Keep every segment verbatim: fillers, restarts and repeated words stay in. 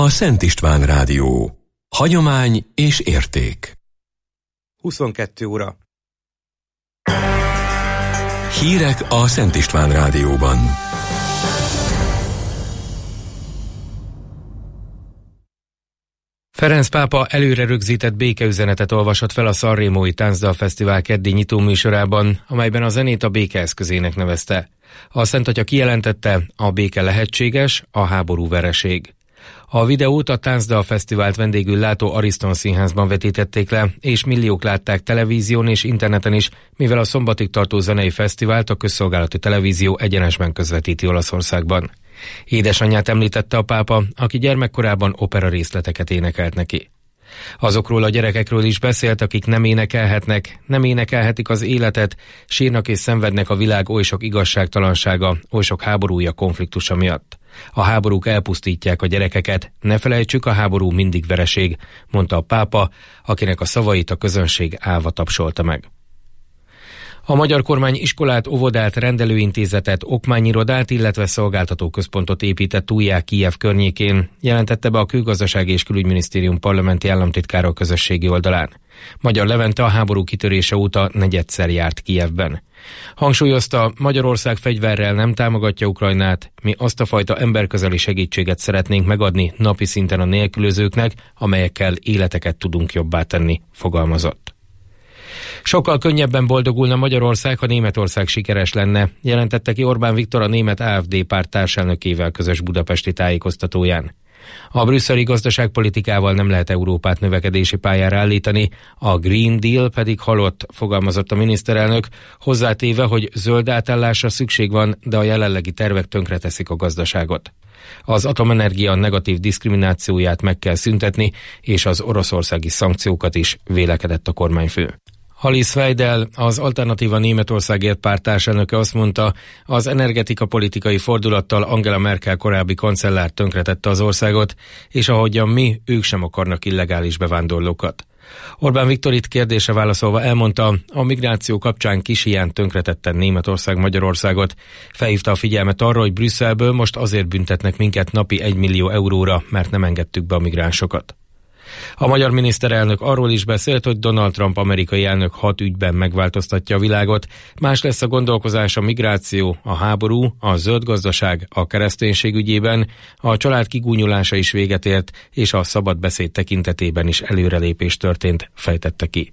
Szent István Rádió. Hagyomány és érték. huszonkettő óra. Hírek a Szent István Rádióban. Ferenc pápa előre rögzített békeüzenetet olvasott fel a Sanremói Táncdal Fesztivál keddi nyitóműsorában, amelyben a zenét a béke eszközének nevezte. A Szent Atya kijelentette, a béke lehetséges, a háború vereség. A videót a Táncdal Fesztivált vendégül látó Ariston Színházban vetítették le, és milliók látták televízión és interneten is, mivel a szombatig tartó zenei fesztivált a közszolgálati televízió egyenesben közvetíti Olaszországban. Édesanyját említette a pápa, aki gyermekkorában opera részleteket énekelt neki. Azokról a gyerekekről is beszélt, akik nem énekelhetnek, nem énekelhetik az életet, sírnak és szenvednek a világ oly sok igazságtalansága, oly sok háborúja, konfliktusa miatt. A háborúk elpusztítják a gyerekeket, ne felejtsük, a háború mindig vereség, mondta a pápa, akinek a szavait a közönség állva tapsolta meg. A magyar kormány iskolát, óvodát, rendelőintézetet, okmányirodát, illetve szolgáltatóközpontot épített újjá Kijev környékén, jelentette be a Külgazdasági és Külügyminisztérium parlamenti államtitkára a közösségi oldalán. Magyar Levente a háború kitörése óta negyedszer járt Kijevben. Hangsúlyozta, Magyarország fegyverrel nem támogatja Ukrajnát, mi azt a fajta emberközeli segítséget szeretnénk megadni napi szinten a nélkülözőknek, amelyekkel életeket tudunk jobbá tenni, fogalmazott. Sokkal könnyebben boldogulna Magyarország, ha Németország sikeres lenne, jelentette ki Orbán Viktor a német á ef dé párt társelnökével közös budapesti tájékoztatóján. A brüsszeli gazdaságpolitikával nem lehet Európát növekedési pályára állítani, a Green Deal pedig halott, fogalmazott a miniszterelnök, hozzátéve, hogy zöld átállásra szükség van, de a jelenlegi tervek tönkreteszik a gazdaságot. Az atomenergia negatív diszkriminációját meg kell szüntetni, és az oroszországi szankciókat is, vélekedett a kormányfő. Alice Weidel, az Alternatíva Németországért párt társelnöke azt mondta, az energetika politikai fordulattal Angela Merkel korábbi kancellár tönkretette az országot, és ahogyan mi, ők sem akarnak illegális bevándorlókat. Orbán Viktor itt kérdése válaszolva elmondta, a migráció kapcsán kis hiány tönkretette Németország Magyarországot. Felhívta a figyelmet arra, hogy Brüsszelből most azért büntetnek minket napi egy millió euróra, mert nem engedtük be a migránsokat. A magyar miniszterelnök arról is beszélt, hogy Donald Trump amerikai elnök hat ügyben megváltoztatja a világot. Más lesz a gondolkozás a migráció, a háború, a zöld gazdaság, a kereszténység ügyében, a család kigúnyolása is véget ért, és a szabad beszéd tekintetében is előrelépés történt, fejtette ki.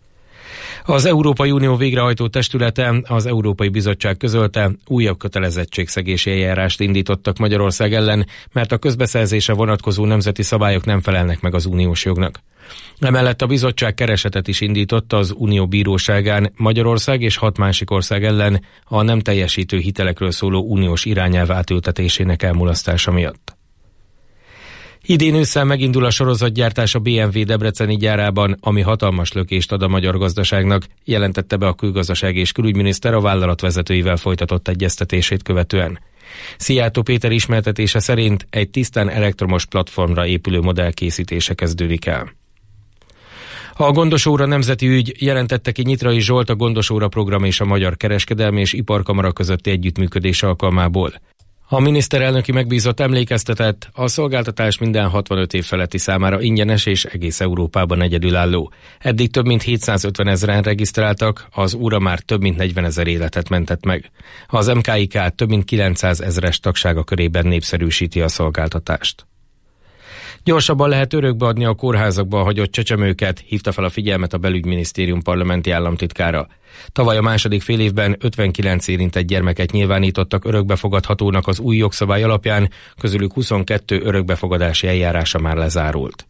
Az Európai Unió végrehajtó testülete, az Európai Bizottság közölte, újabb kötelezettségszegési eljárást indítottak Magyarország ellen, mert a közbeszerzésre vonatkozó nemzeti szabályok nem felelnek meg az uniós jognak. Emellett a bizottság keresetet is indította az Unió bíróságán Magyarország és hat másik ország ellen a nem teljesítő hitelekről szóló uniós irányelv átültetésének elmulasztása miatt. Idén ősszel megindul a sorozatgyártás a bé em vé debreceni gyárában, ami hatalmas lökést ad a magyar gazdaságnak, jelentette be a Külgazdasági és Külügyminiszter a vállalat vezetőivel folytatott egyeztetését követően. Szijjártó Péter ismertetése szerint egy tisztán elektromos platformra épülő modell készítése kezdődik el. A Gondosóra nemzeti ügy, jelentette ki Nyitrai Zsolt, a Gondosóra program és a Magyar Kereskedelmi és Iparkamara közötti együttműködés alkalmából. A miniszterelnöki megbízott emlékeztetett, a szolgáltatás minden hatvanöt év feletti számára ingyenes és egész Európában egyedülálló. Eddig több mint hétszázötven ezeren regisztráltak, az óra már több mint negyvenezer életet mentett meg. Az em ká i ká több mint kilencszázezeres tagsága körében népszerűsíti a szolgáltatást. Gyorsabban lehet örökbe adni a kórházakban hagyott csecsemőket, hívta fel a figyelmet a Belügyminisztérium parlamenti államtitkára. Tavaly a második félévben ötvenkilenc érintett gyermeket nyilvánítottak örökbefogadhatónak az új jogszabály alapján, közülük huszonkettő örökbefogadási eljárása már lezárult.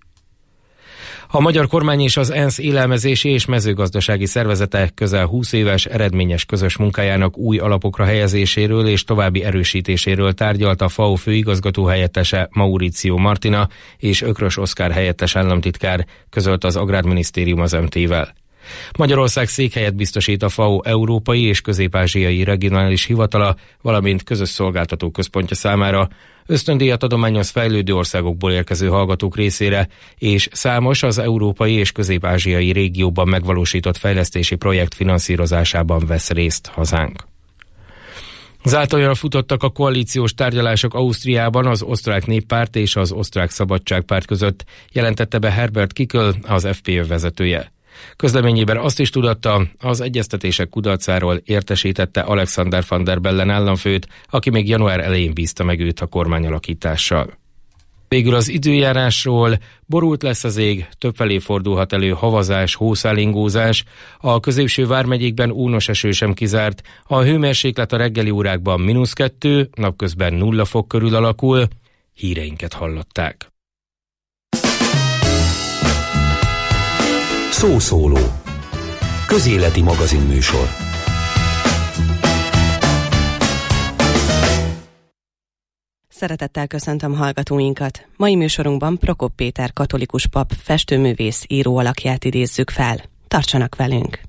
A magyar kormány és az ENSZ élelmezési és mezőgazdasági szervezete közel húsz éves eredményes közös munkájának új alapokra helyezéséről és további erősítéséről tárgyalt a FAO főigazgató helyettese Mauricio Martina és Ökrös Oszkár helyettes államtitkár, közölte az Agrárminisztérium az em té-vel. Magyarország székhelyet biztosít a FAO európai és közép-ázsiai regionális hivatala, valamint közös szolgáltató központja számára, ösztöndíjat adományoz fejlődő országokból érkező hallgatók részére, és számos az európai és közép-ázsiai régióban megvalósított fejlesztési projekt finanszírozásában vesz részt hazánk. Zátonyra futottak a koalíciós tárgyalások Ausztriában az Osztrák Néppárt és az Osztrák Szabadságpárt között, jelentette be Herbert Kickl, az ef pé ö vezetője. Közleményében azt is tudatta, az egyeztetések kudarcáról értesítette Alexander Van der Bellen államfőt, aki még január elején bízta meg őt a kormányalakítással. Végül az időjárásról: borult lesz az ég, többfelé fordulhat elő havazás, hószálingózás, a középső vármegyékben ónos eső sem kizárt, a hőmérséklet a reggeli órákban mínusz kettő, napközben nulla fok körül alakul. Híreinket hallották. Szószóló. Közéleti magazinműsor. Szeretettel köszöntöm hallgatóinkat. Mai műsorunkban Prokop Péter katolikus pap festőművész író alakját idézzük fel. Tartsanak velünk!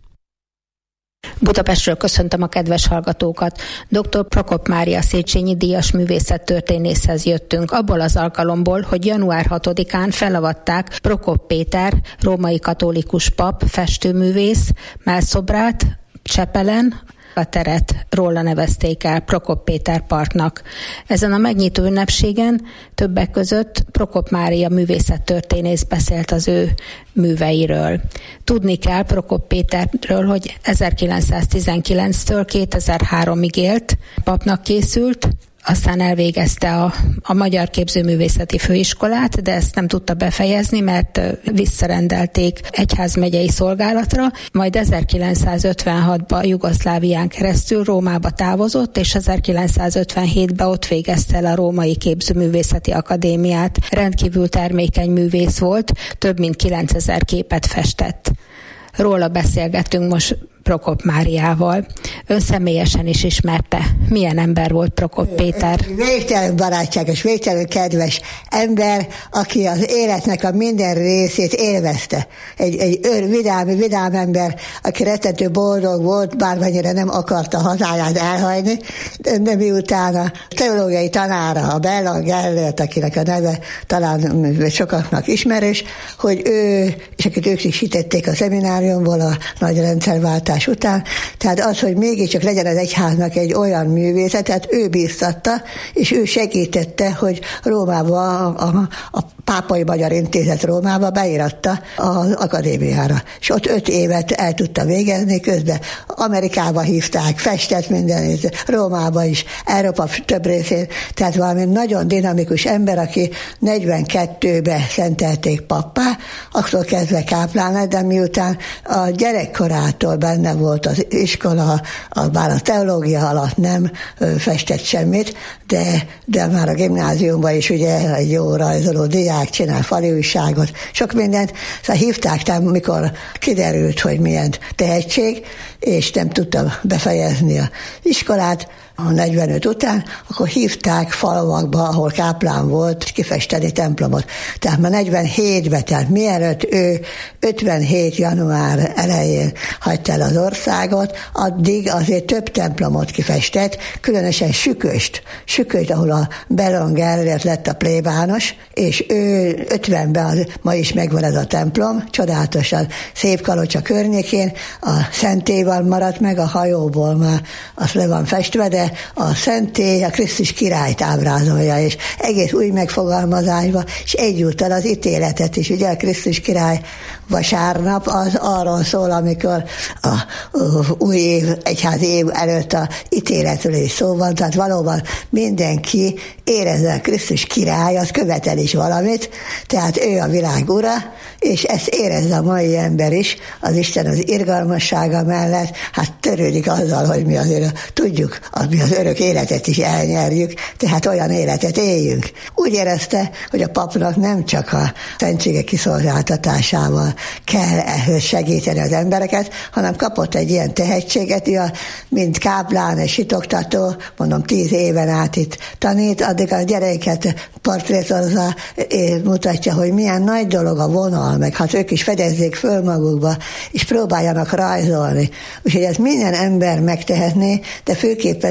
Budapestről köszöntöm a kedves hallgatókat. doktor Prokop Mária Széchenyi díjas művészettörténészhez jöttünk abból az alkalomból, hogy január hatodikán felavatták Prokop Péter, római katolikus pap, festőművész mellszobrát Csepelen. A teret róla nevezték el Prokop Péter Parknak. Ezen a megnyitó ünnepségen többek között Prokop Mária művészettörténész beszélt az ő műveiről. Tudni kell Prokop Péterről, hogy ezerkilencszáztizenkilenctől kétezer-háromig élt, papnak készült, aztán elvégezte a, a Magyar Képzőművészeti Főiskolát, de ezt nem tudta befejezni, mert visszarendelték egyházmegyei szolgálatra, majd ezerkilencszázötvenhatban Jugoszlávián keresztül Rómába távozott, és ezerkilencszázötvenhétben ott végezte el a Római Képzőművészeti Akadémiát. Rendkívül termékeny művész volt, több mint kilencezer képet festett. Róla beszélgetünk most Prokop Máriával. Ön személyesen is ismerte. Milyen ember volt Prokop Péter? Végtelen barátságos, végtelen kedves ember, aki az életnek a minden részét élvezte. Egy, egy ör, vidám, vidám ember, aki rettentő boldog volt, bármennyire nem akarta hazáját elhagyni, de, de miután a teológiai tanára, a Bella Gellert, akinek a neve talán sokaknak ismerős, hogy ő, és akit ők is hitették a szemináriumból a nagy rendszerváltás után, tehát az, hogy mégiscsak legyen az egyháznak egy olyan művészet, tehát ő bíztatta, és ő segítette, hogy Rómába, a, a, a Pápai Magyar Intézet Rómába beíratta az akadémiára. És ott öt évet el tudta végezni, közben Amerikába hívták, festett mindenét, Rómába is, Európa több részén, tehát valami nagyon dinamikus ember, aki negyvenkettőben szentelték pappá, akkor kezdve káplán lett, de miután a gyerekkorától benne volt az iskola, a, bár a teológia alatt nem ö, festett semmit, de, de már a gimnáziumban is ugye egy jó rajzoló diák csinál fali újságot, sok mindent, szóval hívták, tehát mikor kiderült, hogy milyen tehetség, és nem tudta befejezni az iskolát, a negyvenöt után, akkor hívták falvakba, ahol káplán volt, kifesteni templomot. Tehát már negyvenhétben, tehát mielőtt ő ötvenhét január elején hagyta el az országot, addig azért több templomot kifestett, különösen Süköst, Süköst, ahol a Bellon Gellert lett a plébános, és ő ötvenben, az, ma is megvan ez a templom, csodálatosan Szép Kalocsa környékén, a szentélyval maradt meg, a hajóból már az le van festve, de a szentély a Krisztus királyt ábrázolja, és egész új megfogalmazásban, és egyúttal az ítéletet is. Ugye a Krisztus király vasárnap az arról szól, amikor a, a új év, egyházi év előtt a ítéletről is szó van, tehát valóban mindenki érezze a Krisztus király, az követel is valamit, tehát ő a világ ura, és ezt érezze a mai ember is, az Isten az irgalmassága mellett, hát törődik azzal, hogy mi azért tudjuk, az mi az örök életet is elnyerjük, tehát olyan életet éljünk. Úgy érezte, hogy a papnak nem csak a szentségek kiszolgáltatásával kell ehhez segíteni az embereket, hanem kapott egy ilyen tehetséget, mint káplán és hitoktató, mondom, tíz éven át itt tanít, addig a gyereket portrétozza, mutatja, hogy milyen nagy dolog a vonal, meg hát ők is fedezzék föl magukba, és próbáljanak rajzolni. Úgyhogy ez minden ember megtehetné, de főképpen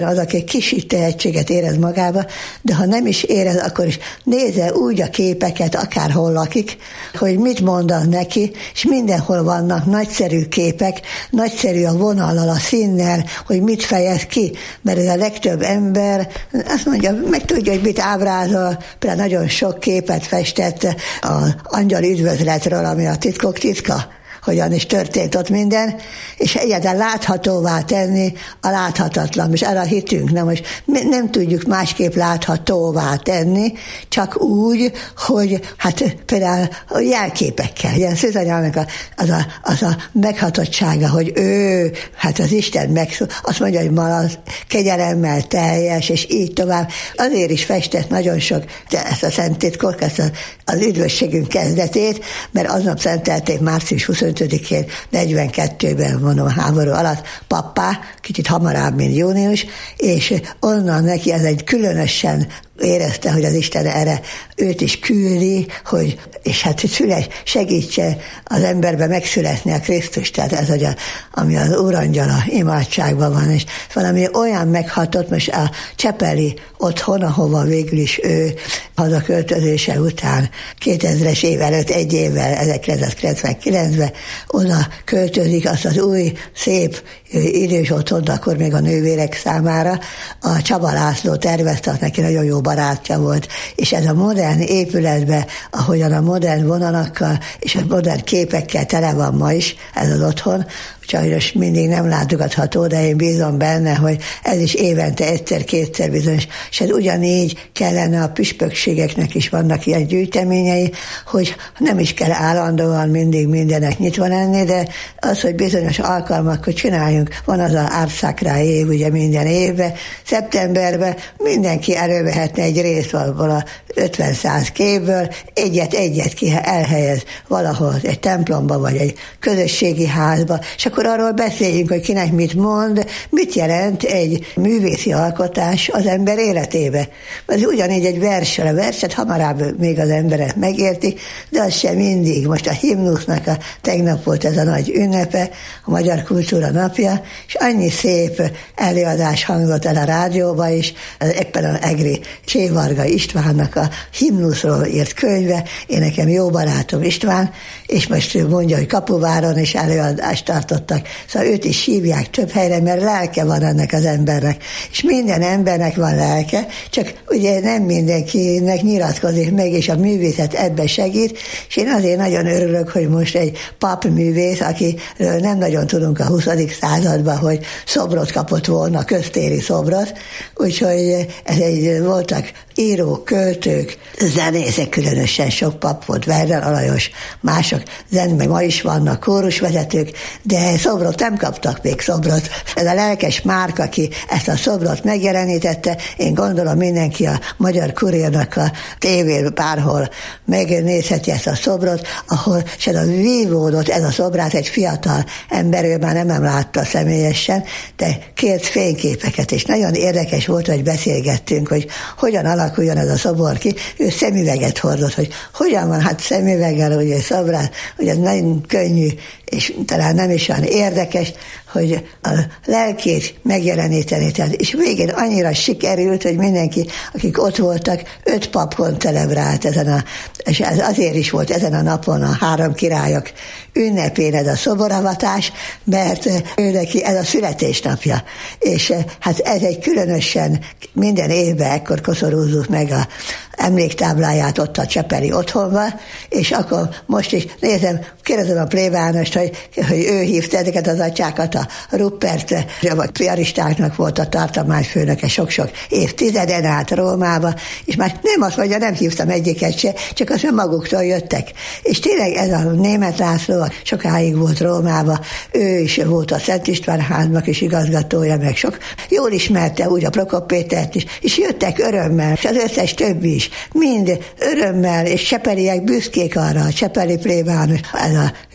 az, aki egy kis tehetséget érez magába, de ha nem is érez, akkor is nézze úgy a képeket, akárhol lakik, hogy mit mondanak neki, és mindenhol vannak nagyszerű képek, nagyszerű a vonallal, a színnel, hogy mit fejez ki, mert ez a legtöbb ember azt mondja, meg tudja, hogy mit ábrázol, például nagyon sok képet festett az angyal üdvözletről, ami a titkok titka, hogyan is történt ott minden, és egyáltalán láthatóvá tenni a láthatatlan, és arra hitünk, nem, most nem tudjuk másképp láthatóvá tenni, csak úgy, hogy hát például jelképekkel, ugye Szűzanyának a, az, a, az a meghatottsága, hogy ő, hát az Isten meg, azt mondja, hogy ma az kegyelemmel teljes, és így tovább. Azért is festett nagyon sok ezt a szent titkot, ezt az, az üdvösségünk kezdetét, mert aznap szentelték március huszonötödikén negyvenkettőben, mondom, háború alatt pappá, kicsit hamarabb, mint június, és onnan neki ez egy különösen érezte, hogy az Isten erre őt is küldi, hogy, és hát szüles, segítse az emberbe megszületni a Krisztus, tehát ez, hogy a, ami az Úrangyala imádságban van, és valami olyan meghatott, most a Csepeli otthon, ahova végül is ő hazaköltözése után kétezres év előtt, egy évvel, ezerkilencszázkilencvenkilencben oda költözik, azt az új, szép idős otthont, akkor még a nővérek számára a Csaba László tervezte, neki nagyon jó barátja volt, és ez a modern épületben, ahogyan a modern vonalakkal és a modern képekkel tele van ma is, ez az otthon, sajnos mindig nem látogatható, de én bízom benne, hogy ez is évente egyszer-kétszer bizonyos, és ez ugyanígy kellene a püspökségeknek is vannak ilyen gyűjteményei, hogy nem is kell állandóan mindig mindenek nyitva lenni, de az, hogy bizonyos alkalmakkor csináljunk, van az a Árszakra év, ugye minden évben, szeptemberben mindenki elővehetne egy részt valahol a ötven-száz képből, egyet-egyet ki elhelyez valahol egy templomba, vagy egy közösségi házba, és akkor arról beszéljünk, hogy kinek mit mond, mit jelent egy művészi alkotás az ember életébe. Ez ugyanígy egy versre, a verset hamarabb még az emberek megértik, de az sem mindig. Most a himnusznak a tegnap volt ez a nagy ünnepe, a Magyar Kultúra Napja, és annyi szép előadás hangzott el a rádióba is, éppen a egri Csévarga Istvánnak a himnuszról írt könyve, én nekem jó barátom István, és most mondja, hogy Kapuváron is előadást tartottak, szóval őt is hívják több helyre, mert lelke van ennek az embernek, és minden embernek van lelke, csak ugye nem mindenkinek nyilatkozik meg, és a művészet ebbe segít, és én azért nagyon örülök, hogy most egy papművész, akiről nem nagyon tudunk a huszadik században, hogy szobrot kapott volna, köztéri szobrot, úgyhogy ez egy, voltak írók, költők, zenészek, különösen sok pap volt, Werner Alajos, mások zen, meg ma is vannak kórusvezetők, de szobrot nem kaptak még szobrot. Ez a lelkes Márk, aki ezt a szobrot megjelenítette, én gondolom mindenki a Magyar Kurírnak a tévén párhol megnézheti ezt a szobrot, ahol se a vívódott ez a szobrát egy fiatal ember, ő már nem, nem látta személyesen, de kért fényképeket, és nagyon érdekes volt, hogy beszélgettünk, hogy hogyan alakuljon ez a szobor ki. Ő szemüveget hordott, hogy hogyan van, hát szemüveggel, ugye szobrát, hogy ez nagyon könnyű, és talán nem is olyan érdekes, hogy a lelkét megjeleníteni. Tehát, és végén annyira sikerült, hogy mindenki, akik ott voltak, öt papon celebrált ezen a, és ez azért is volt ezen a napon a három királyok ünnepén ez a szoboravatás, mert ő neki ez a születésnapja. És hát ez egy különösen minden évben ekkor koszorúzzuk meg a emléktábláját ott a csepeli otthonban, és akkor most is nézem, kérdezem a plébánost, hogy, hogy ő hívta ezeket az atyákat, a Ruppert, a piaristáknak volt a tartományfőnöke sok-sok évtizeden át Rómába, és már nem azt mondja, nem hívtam egyiket se, csak azt maguktól jöttek. És tényleg ez a Németh László sokáig volt Rómába, ő is volt a Szent István háznak is igazgatója, meg sok. Jól ismerte úgy a Prokop Pétert is, és jöttek örömmel, és az összes többi is, mind örömmel, és csepeliek büszkék arra, a csepeli plébános, ez a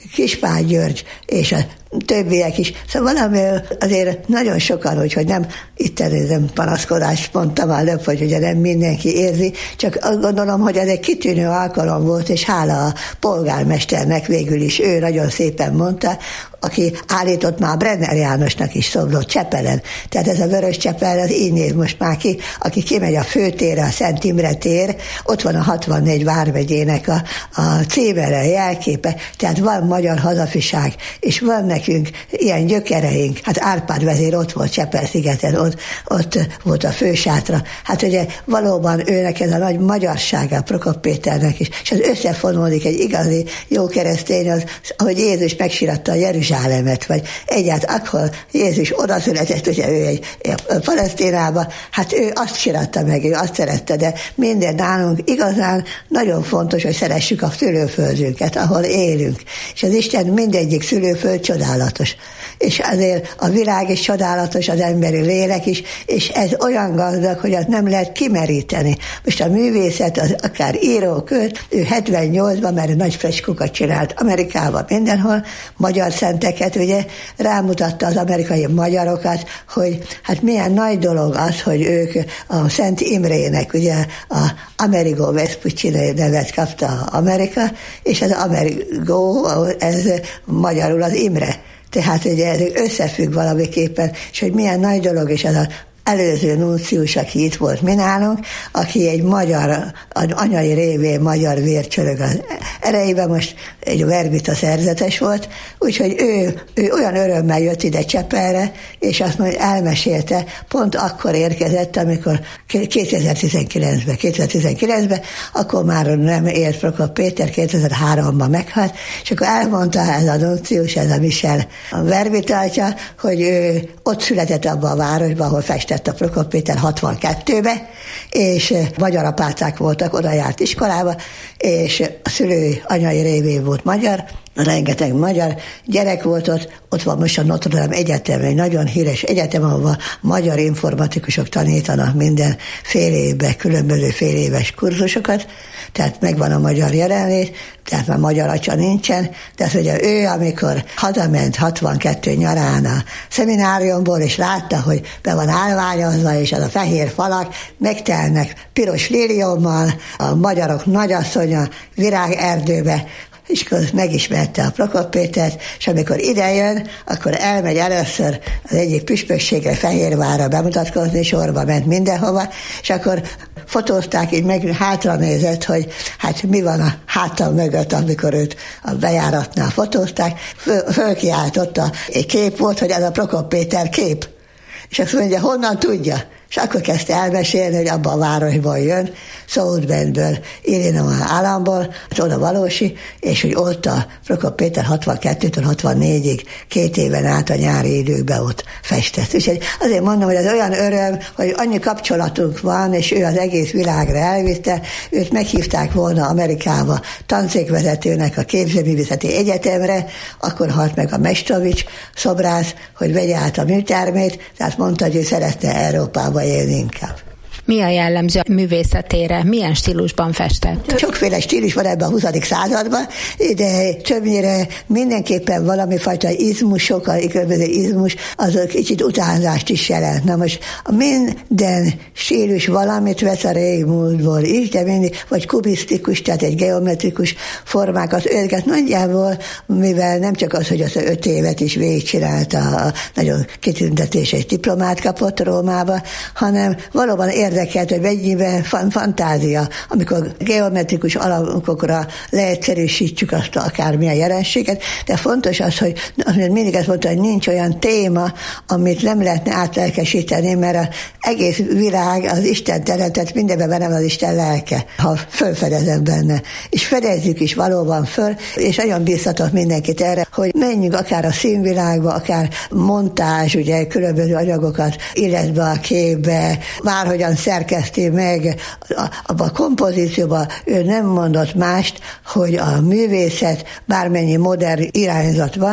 Kispál György és a többiek is. Szóval valami azért nagyon sokan, úgyhogy nem itt nem panaszkodást mondtam előbb, hogy ugye nem mindenki érzi, csak azt gondolom, hogy ez egy kitűnő alkalom volt, és hála a polgármesternek végül is, ő nagyon szépen mondta, aki állított már Brenner Jánosnak is szobrot Csepelen. Tehát ez a Vörös Csepel, az így néz most már ki, aki kimegy a főtérre, a Szent Imre tér, ott van a hatvannégy vármegyének a, a címere, jelképe, tehát van magyar hazafiság, és van nekünk ilyen gyökereink. Hát Árpád vezér ott volt Csepel-szigeten, ott, ott volt a fősátra. Hát ugye valóban őnek ez a nagy magyarsága, Prokop Péternek is, és az összefonódik egy igazi jó keresztény, az, ahogy Jézus megsiratta a Jeruzsálemet, vagy egyáltalán akkor Jézus oda született, ugye ő egy, egy Palesztinába, hát ő azt siratta meg, ő azt szerette, de minden nálunk igazán nagyon fontos, hogy szeressük a szülőföldünket, ahol élünk. És az Isten mindegyik szülőföld csodálatos. És azért a világ is csodálatos, az emberi lélek is, és ez olyan gazdag, hogy azt nem lehet kimeríteni. Most a művészet, az akár író, költ, ő hetvennyolcban, mert nagy freskókat csinált Amerikában, mindenhol, magyar szenteket, ugye, rámutatta az amerikai magyarokat, hogy hát milyen nagy dolog az, hogy ők a Szent Imrének, ugye, a Amerigo Vespucci nevet kapta Amerika, és az Amerigo, ez magyarul az Imre. Tehát ugye ez összefügg valamiképpen, és hogy milyen nagy dolog, és ez az előző nuncius, aki itt volt mi nálunk, aki egy magyar, anyai révén magyar vércsörög az erejében, most egy verbita szerzetes volt, úgyhogy ő, ő olyan örömmel jött ide Csepelre, és azt majd elmesélte, pont akkor érkezett, amikor kétezer-tizenkilencben, kétezer-tizenkilencben, akkor már nem élt Prokop Péter, kétezer-háromban meghalt, és akkor elmondta ez a nuncius, ez a Michel a verbitaltja, hogy ő ott született abban a városban, ahol festett a Prokop Péter hatvankettőbe, és magyar apácák voltak, oda járt iskolába, és a szülő anyai révén volt magyar, rengeteg magyar gyerek volt ott, ott van most a Notre Dame Egyetem, egy nagyon híres egyetem, ahol magyar informatikusok tanítanak minden fél évben, különböző fél éves kurzusokat, tehát megvan a magyar jelenlét, tehát már magyar atya nincsen, de az ugye ő, amikor hazament hatvankettő nyarán a szemináriumból, és látta, hogy be van állványozva, és az a fehér falak megtelnek piros líliommal, a magyarok nagyasszonya virágerdőbe, és akkor megismerte a Prokop Pétert, és amikor idejön, akkor elmegy először az egyik püspökségre, Fehérvárra bemutatkozni, sorba ment mindenhova, és akkor fotózták, így meg hátra nézett, hogy hát mi van a hátam mögött, amikor őt a bejáratnál fotózták, Föl, fölkiáltotta, egy kép volt, hogy ez a Prokop Péter kép. És azt mondja, honnan tudja? És akkor kezdte elmesélni, hogy abban a városban jön, South Bendből, Illinois államból, oda valósi, és hogy ott a Prokop Péter hatvankettőtől hatvannégyig két éven át a nyári időkben ott festett. Úgyhogy azért mondom, hogy ez olyan öröm, hogy annyi kapcsolatunk van, és ő az egész világra elvitte, őt meghívták volna Amerikába tanszékvezetőnek a Képzőművészeti Egyetemre, akkor halt meg a Mestovics szobrász, hogy vegye át a műtermét, tehát mondta, hogy ő szeretne Európába élni inkább. Mi a jellemző a művészetére? Milyen stílusban festett? Sokféle stílus van ebben a huszadik században, de többnyire mindenképpen valami fajta izmus, sokkal különböző izmus, az kicsit utánzást is jelent. Na most a minden stílus valamit vesz a régmúltból is, de mindig, vagy kubisztikus, tehát egy geometrikus formákat, őket nagyjából, mivel nem csak az, hogy az öt évet is végigcsinálta, a nagyon kitüntetéses diplomát kapott Rómába, hanem valóban érdekelt, hogy mennyiben fan, fantázia, amikor geometrikus alakokra leegyszerűsítjük azt akármilyen jelenséget, de fontos az, hogy mindig ezt mondta, hogy nincs olyan téma, amit nem lehetne átlelkesíteni, mert az egész világ az Isten teremtett, mindenben benne van az Isten lelke, ha fölfedezem benne. És fedezzük is valóban föl, és nagyon bíztatok mindenkit erre, hogy menjünk akár a színvilágba, akár montázs, ugye különböző anyagokat illet be a képbe, bárhogyan szerkeszti meg abban a kompozícióban, ő nem mondott mást, hogy a művészet, bármennyi modern irányzat van,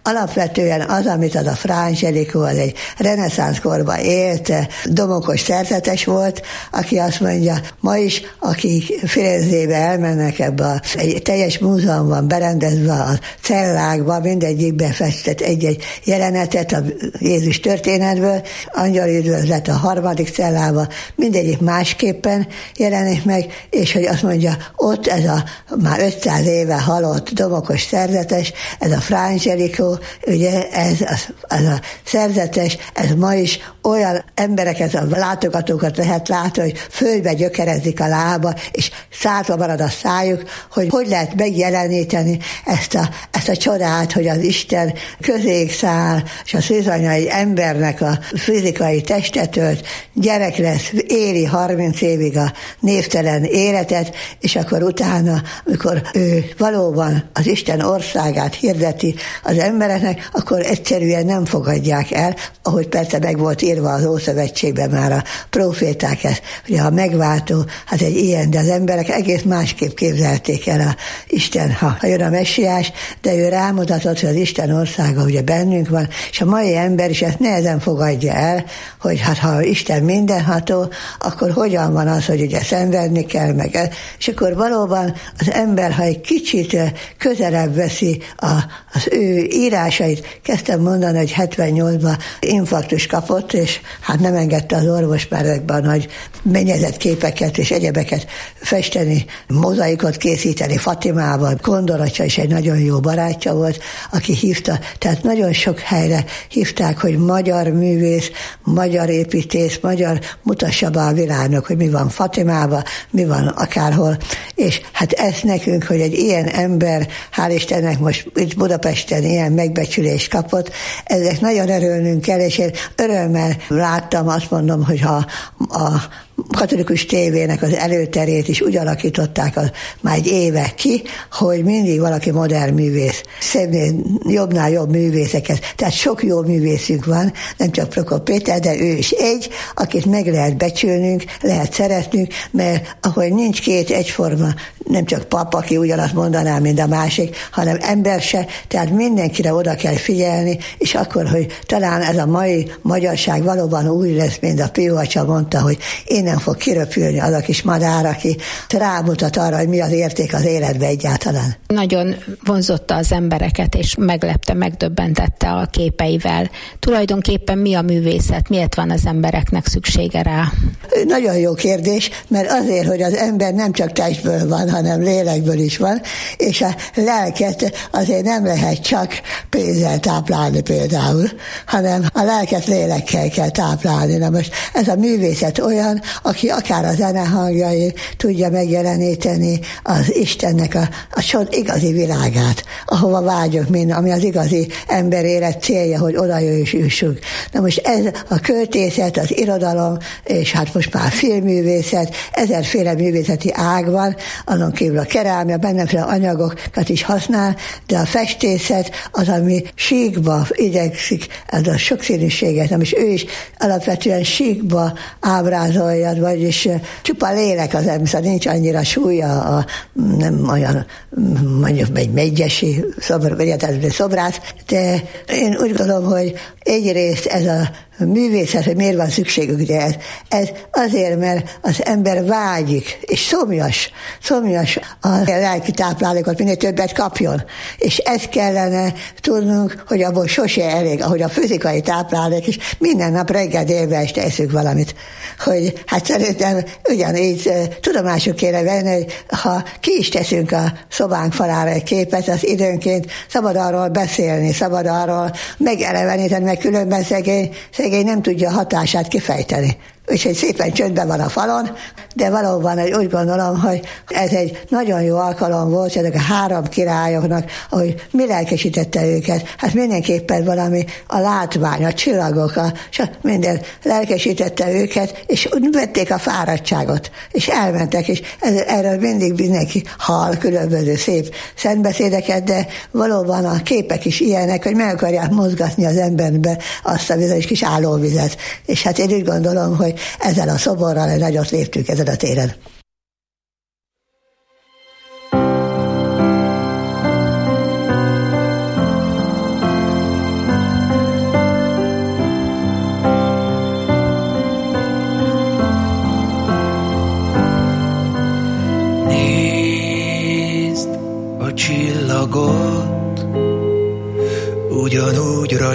alapvetően az, amit az a Fra Angelico, az egy reneszánsz korban élt, domokos szerzetes volt, aki azt mondja, ma is, akik Firenzébe elmennek ebbe a, egy teljes múzeum van berendezve a cellákba, mindegyikbe festett egy-egy jelenetet a Jézus történetből, angyali üdvözlet a harmadik cellába, mindegyik másképpen jelenik meg, és hogy azt mondja, ott ez a már ötszáz éve halott domokos szerzetes, ez a Fra Angelico, ugye ez a, az a szerzetes, ez ma is olyan embereket, a látogatókat lehet látni, hogy földbe gyökerezik a lába, és szárva marad a szájuk, hogy hogy lehet megjeleníteni ezt a, ezt a csodát, hogy az Isten közéig száll, és a szűzanya egy embernek a fizikai testet ölt, gyerek lesz, éli harminc évig a névtelen életet, és akkor utána, amikor ő valóban az Isten országát hirdeti az embereknek, akkor egyszerűen nem fogadják el, ahogy persze meg volt írva az Ószövetségben már a proféták ezt, hogy a megváltó, hát egy ilyen, de az emberek egész másképp képzelték el a Isten, ha, ha jön a messiás, de ő rámutatott, hogy az Isten országa ugye bennünk van, és a mai ember is ezt nehezen fogadja el, hogy hát ha Isten mindenható, akkor hogyan van az, hogy ugye szenvedni kell meg, és akkor valóban az ember, ha egy kicsit közelebb veszi a, az ő írásait, kezdtem mondani, hogy hetvennyolcban infarktus kapott, és hát nem engedte az orvos már ezekben a nagy mennyezett képeket és egyebeket festeni, mozaikot készíteni Fatimával. Kondoracsa is egy nagyon jó barátja volt, aki hívta, tehát nagyon sok helyre hívták, hogy magyar művész, magyar építész, magyar mutassa be a világnak, hogy mi van Fatimában, mi van akárhol, és hát ez nekünk, hogy egy ilyen ember, hál' Istennek most itt Budapesten ilyen megbecsülést kapott, ezek nagyon örülnünk kell, és én örömmel láttam, azt mondom, hogy ha a katolikus tévének az előterét is úgy alakították az, már egy éve ki, hogy mindig valaki modern művész. Szebnél jobbnál jobb művészeket. Tehát sok jó művészünk van, nem csak Prokop Péter, de ő is egy, akit meg lehet becsülnünk, lehet szeretnünk, mert ahogy nincs két egyforma, nem csak pap, aki ugyanazt mondaná, mint a másik, hanem ember se, tehát mindenkire oda kell figyelni, és akkor, hogy talán ez a mai magyarság valóban úgy lesz, mint a Pio atya mondta, hogy én nem fog kiröpülni az a kis madár, aki rámutat arra, hogy mi az érték az életbe egyáltalán. Nagyon vonzotta az embereket, és meglepte, megdöbbentette a képeivel. Tulajdonképpen mi a művészet? Miért van az embereknek szüksége rá? Nagyon jó kérdés, mert azért, hogy az ember nem csak testből van, hanem lélekből is van, és a lelket azért nem lehet csak pénzzel táplálni például, hanem a lelket lélekkel kell táplálni. Na most ez a művészet olyan, aki akár a zenehangjai tudja megjeleníteni az Istennek a, a csod igazi világát, ahova vágyok mind, ami az igazi ember élet célja, hogy oda jussunk. Na most ez a költészet, az irodalom, és hát most már filmművészet, ezerféle művészeti ág van, azon kívül a kerámia, bennemféle anyagokat is használ, de a festészet az, ami síkba igyekszik, ez a sokszínűséget, nem is ő is alapvetően síkba ábrázolja, vagyis csupa lélek az ember, nincs annyira súlya, a, nem olyan mondjuk egy megyesi szobr, vagy szobrász, de én úgy gondolom, hogy egyrészt ez a művészet, hogy miért van szükségük, de ez, ez azért, mert az ember vágyik, és szomjas, szomjas a lelki táplálékot, minél többet kapjon. És ezt kellene tudnunk, hogy abból sose elég, ahogy a fizikai táplálék is, minden nap reggel délbe este eszünk valamit. Hogy hát szerintem ugyanígy tudomásuk kéne venni, hogy ha ki is teszünk a szobánk falára egy képet, az időnként szabad arról beszélni, szabad arról megeleveníteni, mert különben szegény, szegény nem tudja a hatását kifejteni. Úgyhogy szépen csöndben van a falon, de valóban úgy gondolom, hogy ez egy nagyon jó alkalom volt ezek a három királyoknak, ahogy mi lelkesítette őket. Hát mindenképpen valami a látvány, a csillagok, a, minden lelkesítette őket, és úgy vették a fáradtságot, és elmentek, és ez, erről mindig mindenki hall különböző szép szentbeszédeket, de valóban a képek is ilyenek, hogy meg akarják mozgatni az emberbe azt a bizonyos kis állóvizet. És hát én úgy gondolom, hogy ezzel a szoborral egy nagyot léptünk ezen a téren.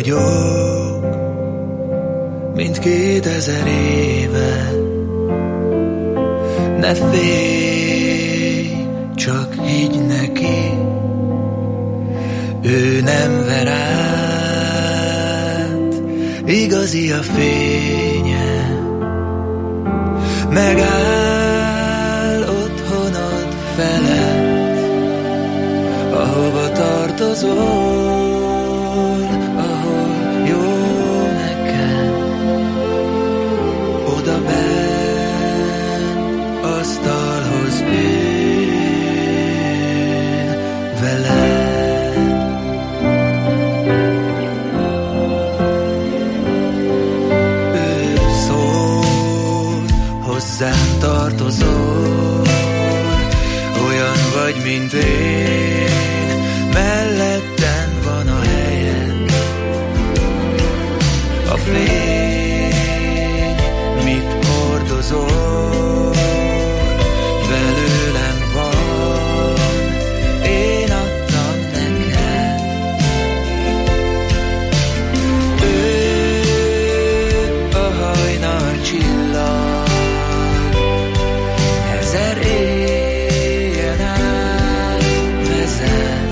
vagyok, mint kétezer éve. Ne félj, csak higgy neki, ő nem ver át, igazi a fénye. Megáll otthonod felett, ahova tartozol, ahol jó neked. Oda benn asztalhoz ül veled. Ő szól, hozzám tartozol, olyan vagy, mint én, mellettem van a helyed. A fény, mit hordozol, belőlem van, én adtam neked. Ő a hajnal csillag, ezer éjjel át vezet.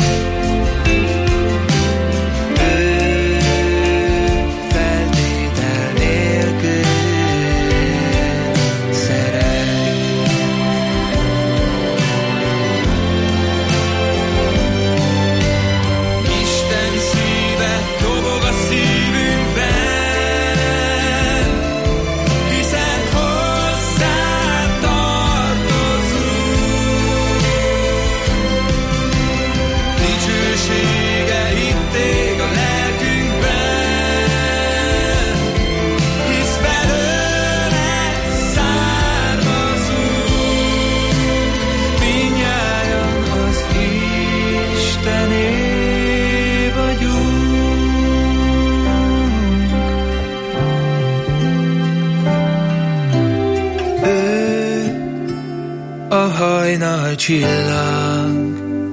Hajnal csillag,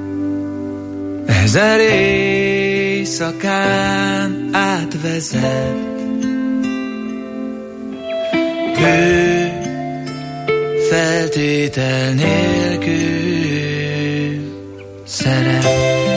ezer éjszakán átvezet. Ő feltétel nélkül szeret.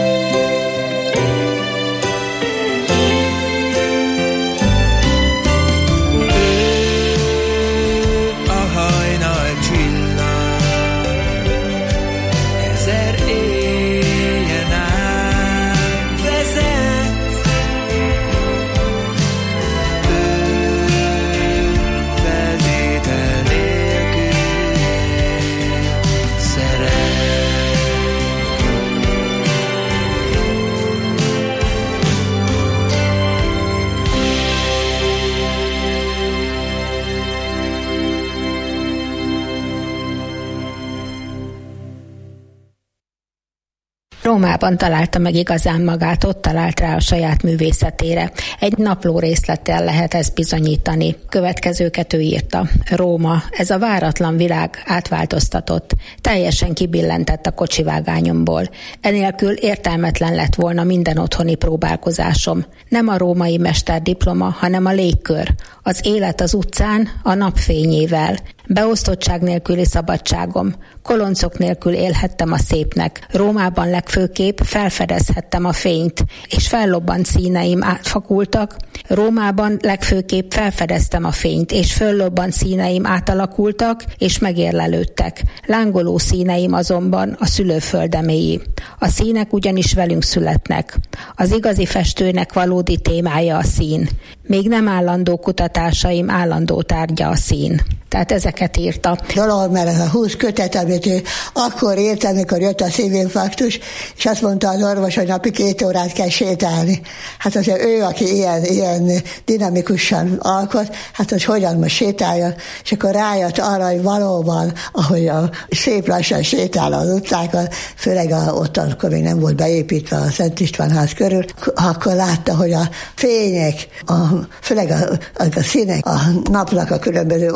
Rómában találta meg igazán magát, ott talált rá a saját művészetére. Egy napló részlettel lehet ezt bizonyítani. Következőket ő írta. Róma, ez a váratlan világ átváltoztatott, teljesen kibillentett a kocsivágányomból. Enélkül értelmetlen lett volna minden otthoni próbálkozásom. Nem a római mesterdiploma, hanem a légkör. Az élet az utcán, a napfényével. Beosztottság nélküli szabadságom. Koloncok nélkül élhettem a szépnek. Rómában legfőképp felfedezhettem a fényt, és fellobbant színeim átfakultak. Rómában legfőképp felfedeztem a fényt, és föllobbant színeim átalakultak, és megérlelődtek. Lángoló színeim azonban a szülőföldeméi. A színek ugyanis velünk születnek. Az igazi festőnek valódi témája a szín. Még nem állandó kutatásaim állandó tárgya a szín. Tehát ezeket írta. Dolog, mert ez a húsz kötet, amit ő akkor írt, amikor jött a szívinfarktus, és azt mondta az orvos, hogy napi két órát kell sétálni. Hát azért ő, aki ilyen, ilyen dinamikusan alkot, hát az hogyan most sétálja, és akkor rájött arra, hogy valóban, ahogy a szép lassan sétál az utcákon, főleg a, ott akkor még nem volt beépítve a Szent István ház körül, akkor látta, hogy a fények, a, főleg a, a, a színek, a napnak a különböző órái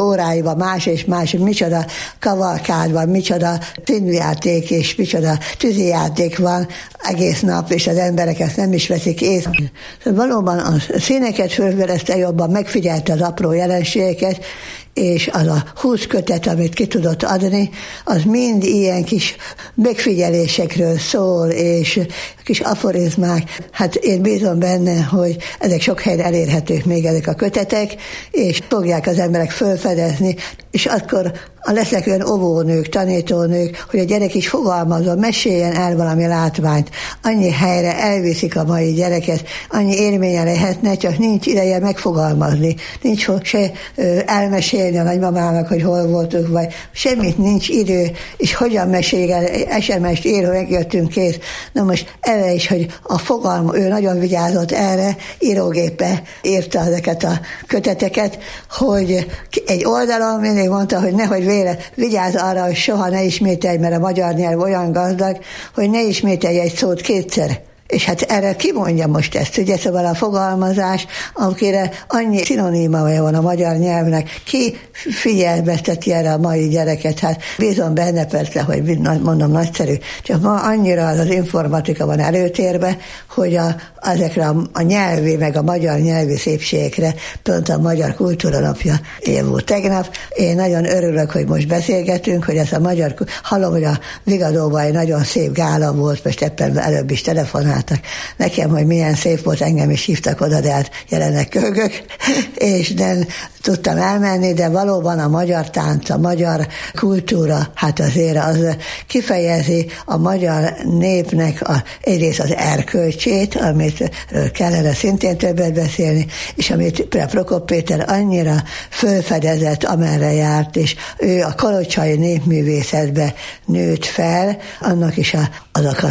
Tivoliban más és más, micsoda kavalkád van, micsoda színjáték és micsoda tűzijáték van egész nap, és az emberek ezt nem is veszik észre. Szóval valóban a színeket fölverezte jobban, megfigyelte az apró jelenségeket, és az a húsz kötet, amit ki tudott adni, az mind ilyen kis megfigyelésekről szól, és kis aforizmák. Hát én bízom benne, hogy ezek sok helyen elérhetők még ezek a kötetek, és fogják az emberek fölfedezni, és akkor lesznek olyan óvónők, tanítónők, hogy a gyerek is fogalmazva, meséljen el valami látványt. Annyi helyre elviszik a mai gyereket, annyi élménye lehetne, csak nincs ideje megfogalmazni. Nincs se elmesélni a nagymamának, hogy hol voltunk, vagy semmit nincs idő, és hogyan mesél el, es em es-t ír, hogy megjöttünk, kész. Na most erre is, hogy a fogalma, ő nagyon vigyázott erre, írógépe írta ezeket a köteteket, hogy egy oldalon mindig mondta, hogy nehogy véle, vigyázz arra, hogy soha ne ismételj, mert a magyar nyelv olyan gazdag, hogy ne ismételj egy szót kétszer. És hát erre ki mondja most ezt, ugye, szóval a fogalmazás, akire annyi szinonimája van a magyar nyelvnek, ki figyelmezteti erre a mai gyereket, hát bízom benne persze, hogy mondom, nagyszerű, csak ma annyira az, az informatika van előtérbe, hogy a, ezekre a, a nyelvi, meg a magyar nyelvi szépségekre pont a Magyar Kultúra Napja év volt tegnap. Én nagyon örülök, hogy most beszélgetünk, hogy ez a magyar, hallom, hogy a Vigadóban egy nagyon szép gála volt, most ebben előbb is telefonáltak nekem, hogy milyen szép volt, engem is hívtak oda, de hát jelenleg köhögök, és nem tudtam elmenni, de valóban a magyar tánc, a magyar kultúra, hát azért az kifejezi a magyar népnek a, egyrészt az erkölcsét, amit kellene szintén többet beszélni, és amit például Prokop Péter annyira fölfedezett, amerre járt, és ő a kalocsai népművészetbe nőtt fel, annak is a, azok a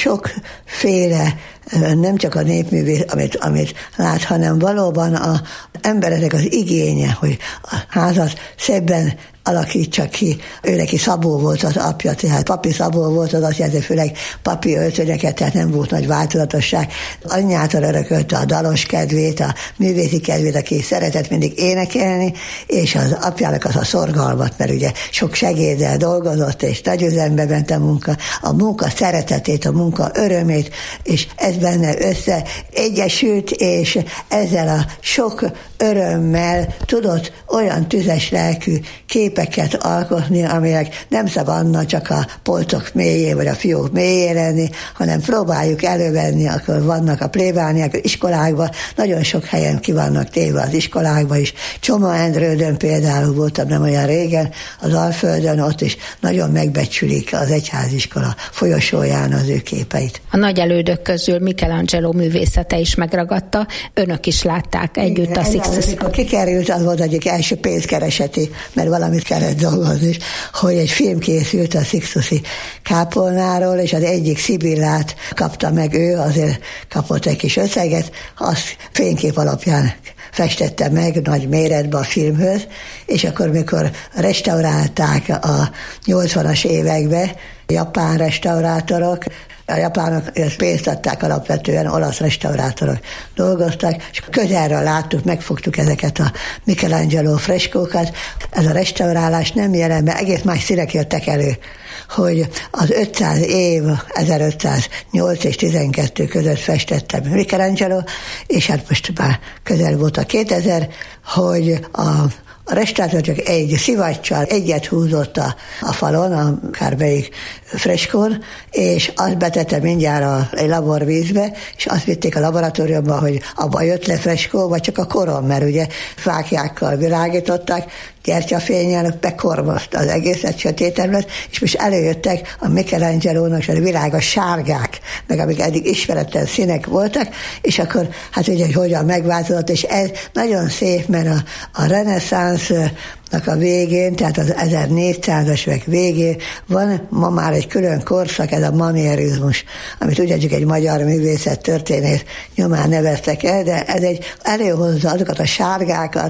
sokféle, nem csak a népművész, amit, amit lát, hanem valóban az embereknek az igénye, hogy a házat szebben alakítsa ki. Ő neki Szabó volt az apja, tehát Papi Szabó volt az apja, de főleg papi öltönyeket, tehát nem volt nagy változatosság. Anyjától örökölte a dalos kedvét, a művészi kedvét, aki szeretett mindig énekelni, és az apjának az a szorgalmat, mert ugye sok segéddel dolgozott, és nagy üzembe ment a munka, a munka szeretetét, a munka örömét, és ez benne össze egyesült, és ezzel a sok örömmel tudott olyan tüzes lelkű képeket alkotni, amelyek nem szabadna csak a polcok mélyén, vagy a fiók mélyén lenni, hanem próbáljuk elővenni, akkor vannak a plébániák, az iskolákban, nagyon sok helyen ki vannak téve az iskolákban is. Csoma-Endrődön például voltam nem olyan régen, az Alföldön, ott is nagyon megbecsülik az egyháziskola folyosóján az ő képeit. A nagy elődök közül Michelangelo művészete is megragadta, önök is látták együtt. Igen, a Sixtus. Amikor kikerült, az volt egyik első pénzkereseti, mert valamit kellett dolgozni, hogy egy film készült a Sixtusi kápolnáról, és az egyik Szibillát kapta meg ő, azért kapott egy kis összeget, azt fénykép alapján festette meg nagy méretben a filmhöz, és akkor, mikor restaurálták a nyolcvanas években, japán restaurátorok, a japánok ezt pénzt adták, alapvetően olasz restaurátorok dolgoztak, és közelről láttuk, megfogtuk ezeket a Michelangelo freskókat. Ez a restaurálás nem jelent be, egész más színek jöttek elő, hogy az ötszáz év, ezerötszáznyolc és tizenkettő között festette Michelangelo, és hát most már közel volt a kétezer, hogy a A restaurátor csak egy szivacsal egyet húzott a, a falon, akármelyik freskón, és azt betette mindjárt a, egy laborvízbe, és azt vitték a laboratóriumba, hogy abban jött le freskó, vagy csak a koron, mert ugye fáklyákkal világították, gyertyafénnyel bekormozta az egészet, sötétebb lett, és most előjöttek a Michelangelo-nak a világos sárgák, meg amik eddig ismeretlen színek voltak, és akkor hát ugye, hogy hogyan megváltozott, és ez nagyon szép, mert a, a reneszánsznak a végén, tehát az ezernégyszázas évek végén van ma már egy külön korszak, ez a manierizmus, amit ugyancsak egy magyar művészet történész nyomán neveztek el, de ez egy előhozza azokat a sárgákat,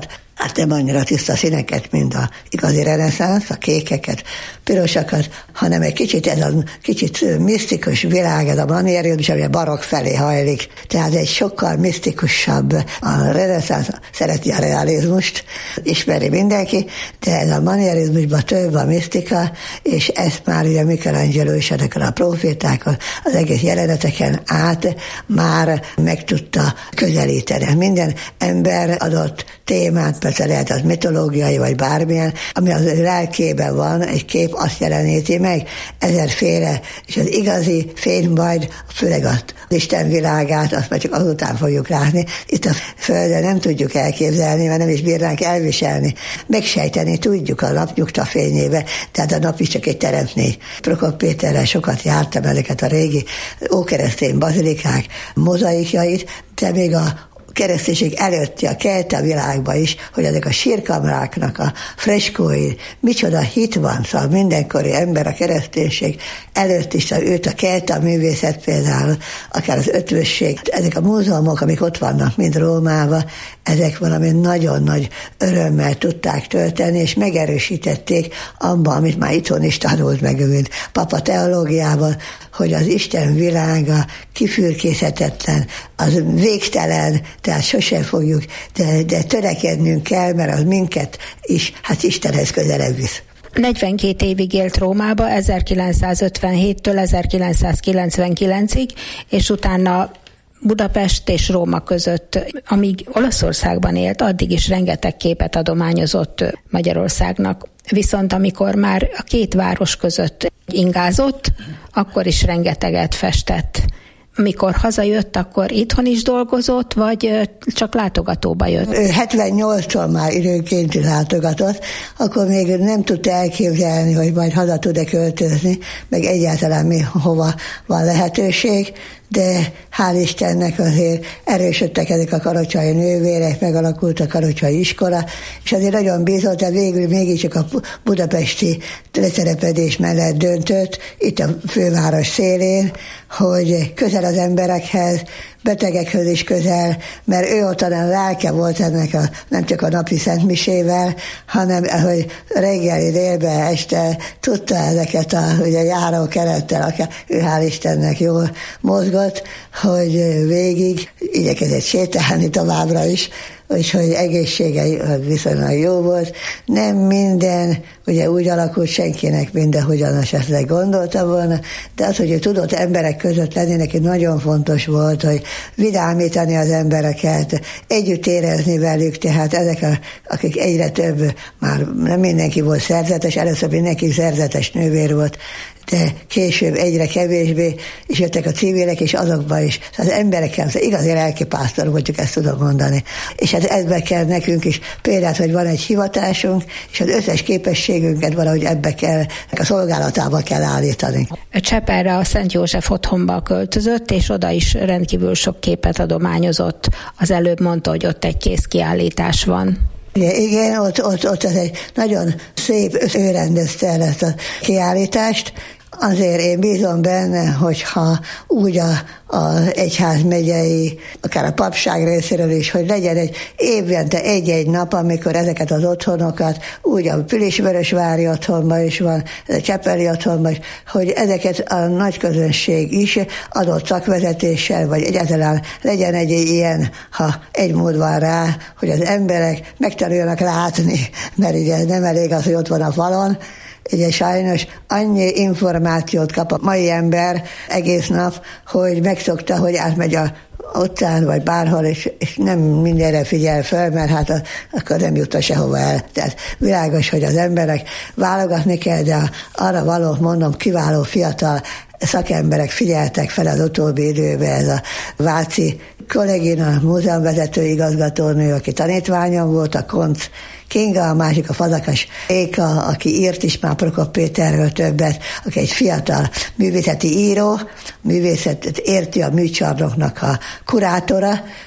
hát nem annyira tiszta színeket, mint a igazi reneszánsz, a kékeket, pirosakat, hanem egy kicsit ez a kicsit misztikus világ, ez a manierizmus, ami a barokk felé hajlik. Tehát egy sokkal misztikusabb. A reneszánsz szereti a realizmust, ismeri mindenki, de ez a manierizmusban több a misztika, és ezt már ugye Michelangelo is ezeken a profétákon, az egész jeleneteken át már meg tudta közelíteni. Minden ember adott témát, persze lehet az mitológiai, vagy bármilyen, ami az lelkében van, egy kép azt jeleníti meg, ezerféle, és az igazi fény majd, főleg az Isten világát, azt már csak azután fogjuk látni. Itt a Földön nem tudjuk elképzelni, mert nem is bírnánk elviselni. Megsejteni tudjuk a napnyugta fényébe, tehát a nap is csak egy teremtmény. Prokop Péterrel sokat jártam ezeket a régi ókeresztény bazilikák mozaikjait, de még a kereszténység előtti a kelte világban is, hogy ezek a sírkamráknak a freskói, micsoda hit van, szóval mindenkori ember a kereszténység előtt is, szóval őt a kelte művészet például, akár az ötvösség, ezek a múzeumok, amik ott vannak, mind Rómában, ezek valami nagyon nagy örömmel tudták tölteni, és megerősítették abban, amit már itthon is tanult meg, mint papa teológiában, hogy az Isten világa kifürkészhetetlen, az végtelen, tehát sosem fogjuk, de, de törekednünk kell, mert az minket is, hát Istenhez közelebb visz. negyvenkét évig élt Rómába, ezerkilencszázötvenhéttől ezerkilencszázkilencvenkilencig, és utána Budapest és Róma között, amíg Olaszországban élt, addig is rengeteg képet adományozott Magyarországnak. Viszont amikor már a két város között ingázott, akkor is rengeteget festett. Mikor hazajött, akkor itthon is dolgozott, vagy csak látogatóba jött? hetvennyolctól már időnként látogatott, akkor még nem tudta elképzelni, hogy majd haza tud-e költözni, meg egyáltalán mi hova van lehetőség, de hál' Istennek azért erősödtek ezek a kalocsai nővérek, megalakult a kalocsai iskola, és azért nagyon bízott, de végül mégiscsak a budapesti leszerepedés mellett döntött, itt a főváros szélén, hogy közel az emberekhez, betegekhez is közel, mert ő ott a lelke volt ennek a, nem csak a napi szentmisével, hanem hogy reggeli, délben, este tudta ezeket a ugye, járókerettel, akár ő hál' Istennek jól mozgott, hogy végig igyekezett sétálni továbbra is, úgyhogy egészsége viszonylag jó volt. Nem minden, ugye úgy alakult senkinek mindenhogyan esetleg gondolta volna, de az, hogy ő tudott emberek között lenni, neki nagyon fontos volt, hogy vidámítani az embereket, együtt érezni velük, tehát ezek, a, akik egyre több, már nem mindenki volt szerzetes, először mindenki szerzetes nővér volt, de később egyre kevésbé, és jöttek a civilek, és azokban is. Az emberekkel, az igazi lelkipásztor voltunk, ezt tudom mondani. És hát ebbe kell nekünk is példát, hogy van egy hivatásunk, és az összes képességünket valahogy ebbe kell, a szolgálatába kell állítani. Csepelre a Szent József otthonba költözött, és oda is rendkívül sok képet adományozott. Az előbb mondta, hogy ott egy kézkiállítás van. Igen, igen, ott, ott, ott ez egy nagyon szép, ő rendezte el ezt a kiállítást. Azért én bízom benne, hogyha úgy a, a egyházmegyei, akár a papság részéről is, hogy legyen egy évente egy-egy nap, amikor ezeket az otthonokat, úgy a Pilisvörösvári otthonban is van, a Csepeli otthonban is, hogy ezeket a nagy közönség is adott szakvezetéssel, vagy egyáltalán legyen egy ilyen, ha egy mód van rá, hogy az emberek megtanuljanak látni, mert ugye nem elég az, hogy ott van a falon. Ugye sajnos annyi információt kap a mai ember egész nap, hogy megszokta, hogy átmegy a utcán, vagy bárhol, és, és nem mindenre figyel föl, mert hát a, akkor nem jut sehova el. Tehát világos, hogy az emberek válogatni kell, de arra való, mondom, kiváló fiatal szakemberek figyeltek fel az utóbbi időben, ez a Váci kollégina, múzeumvezető igazgatónő, aki tanítványom volt, a Koncz Kinga, a másik a Fazakas Éka, aki írt is már Prokop Péterről többet, aki egy fiatal művészeti író, művészetet érti, a műcsarnoknak a kurátora,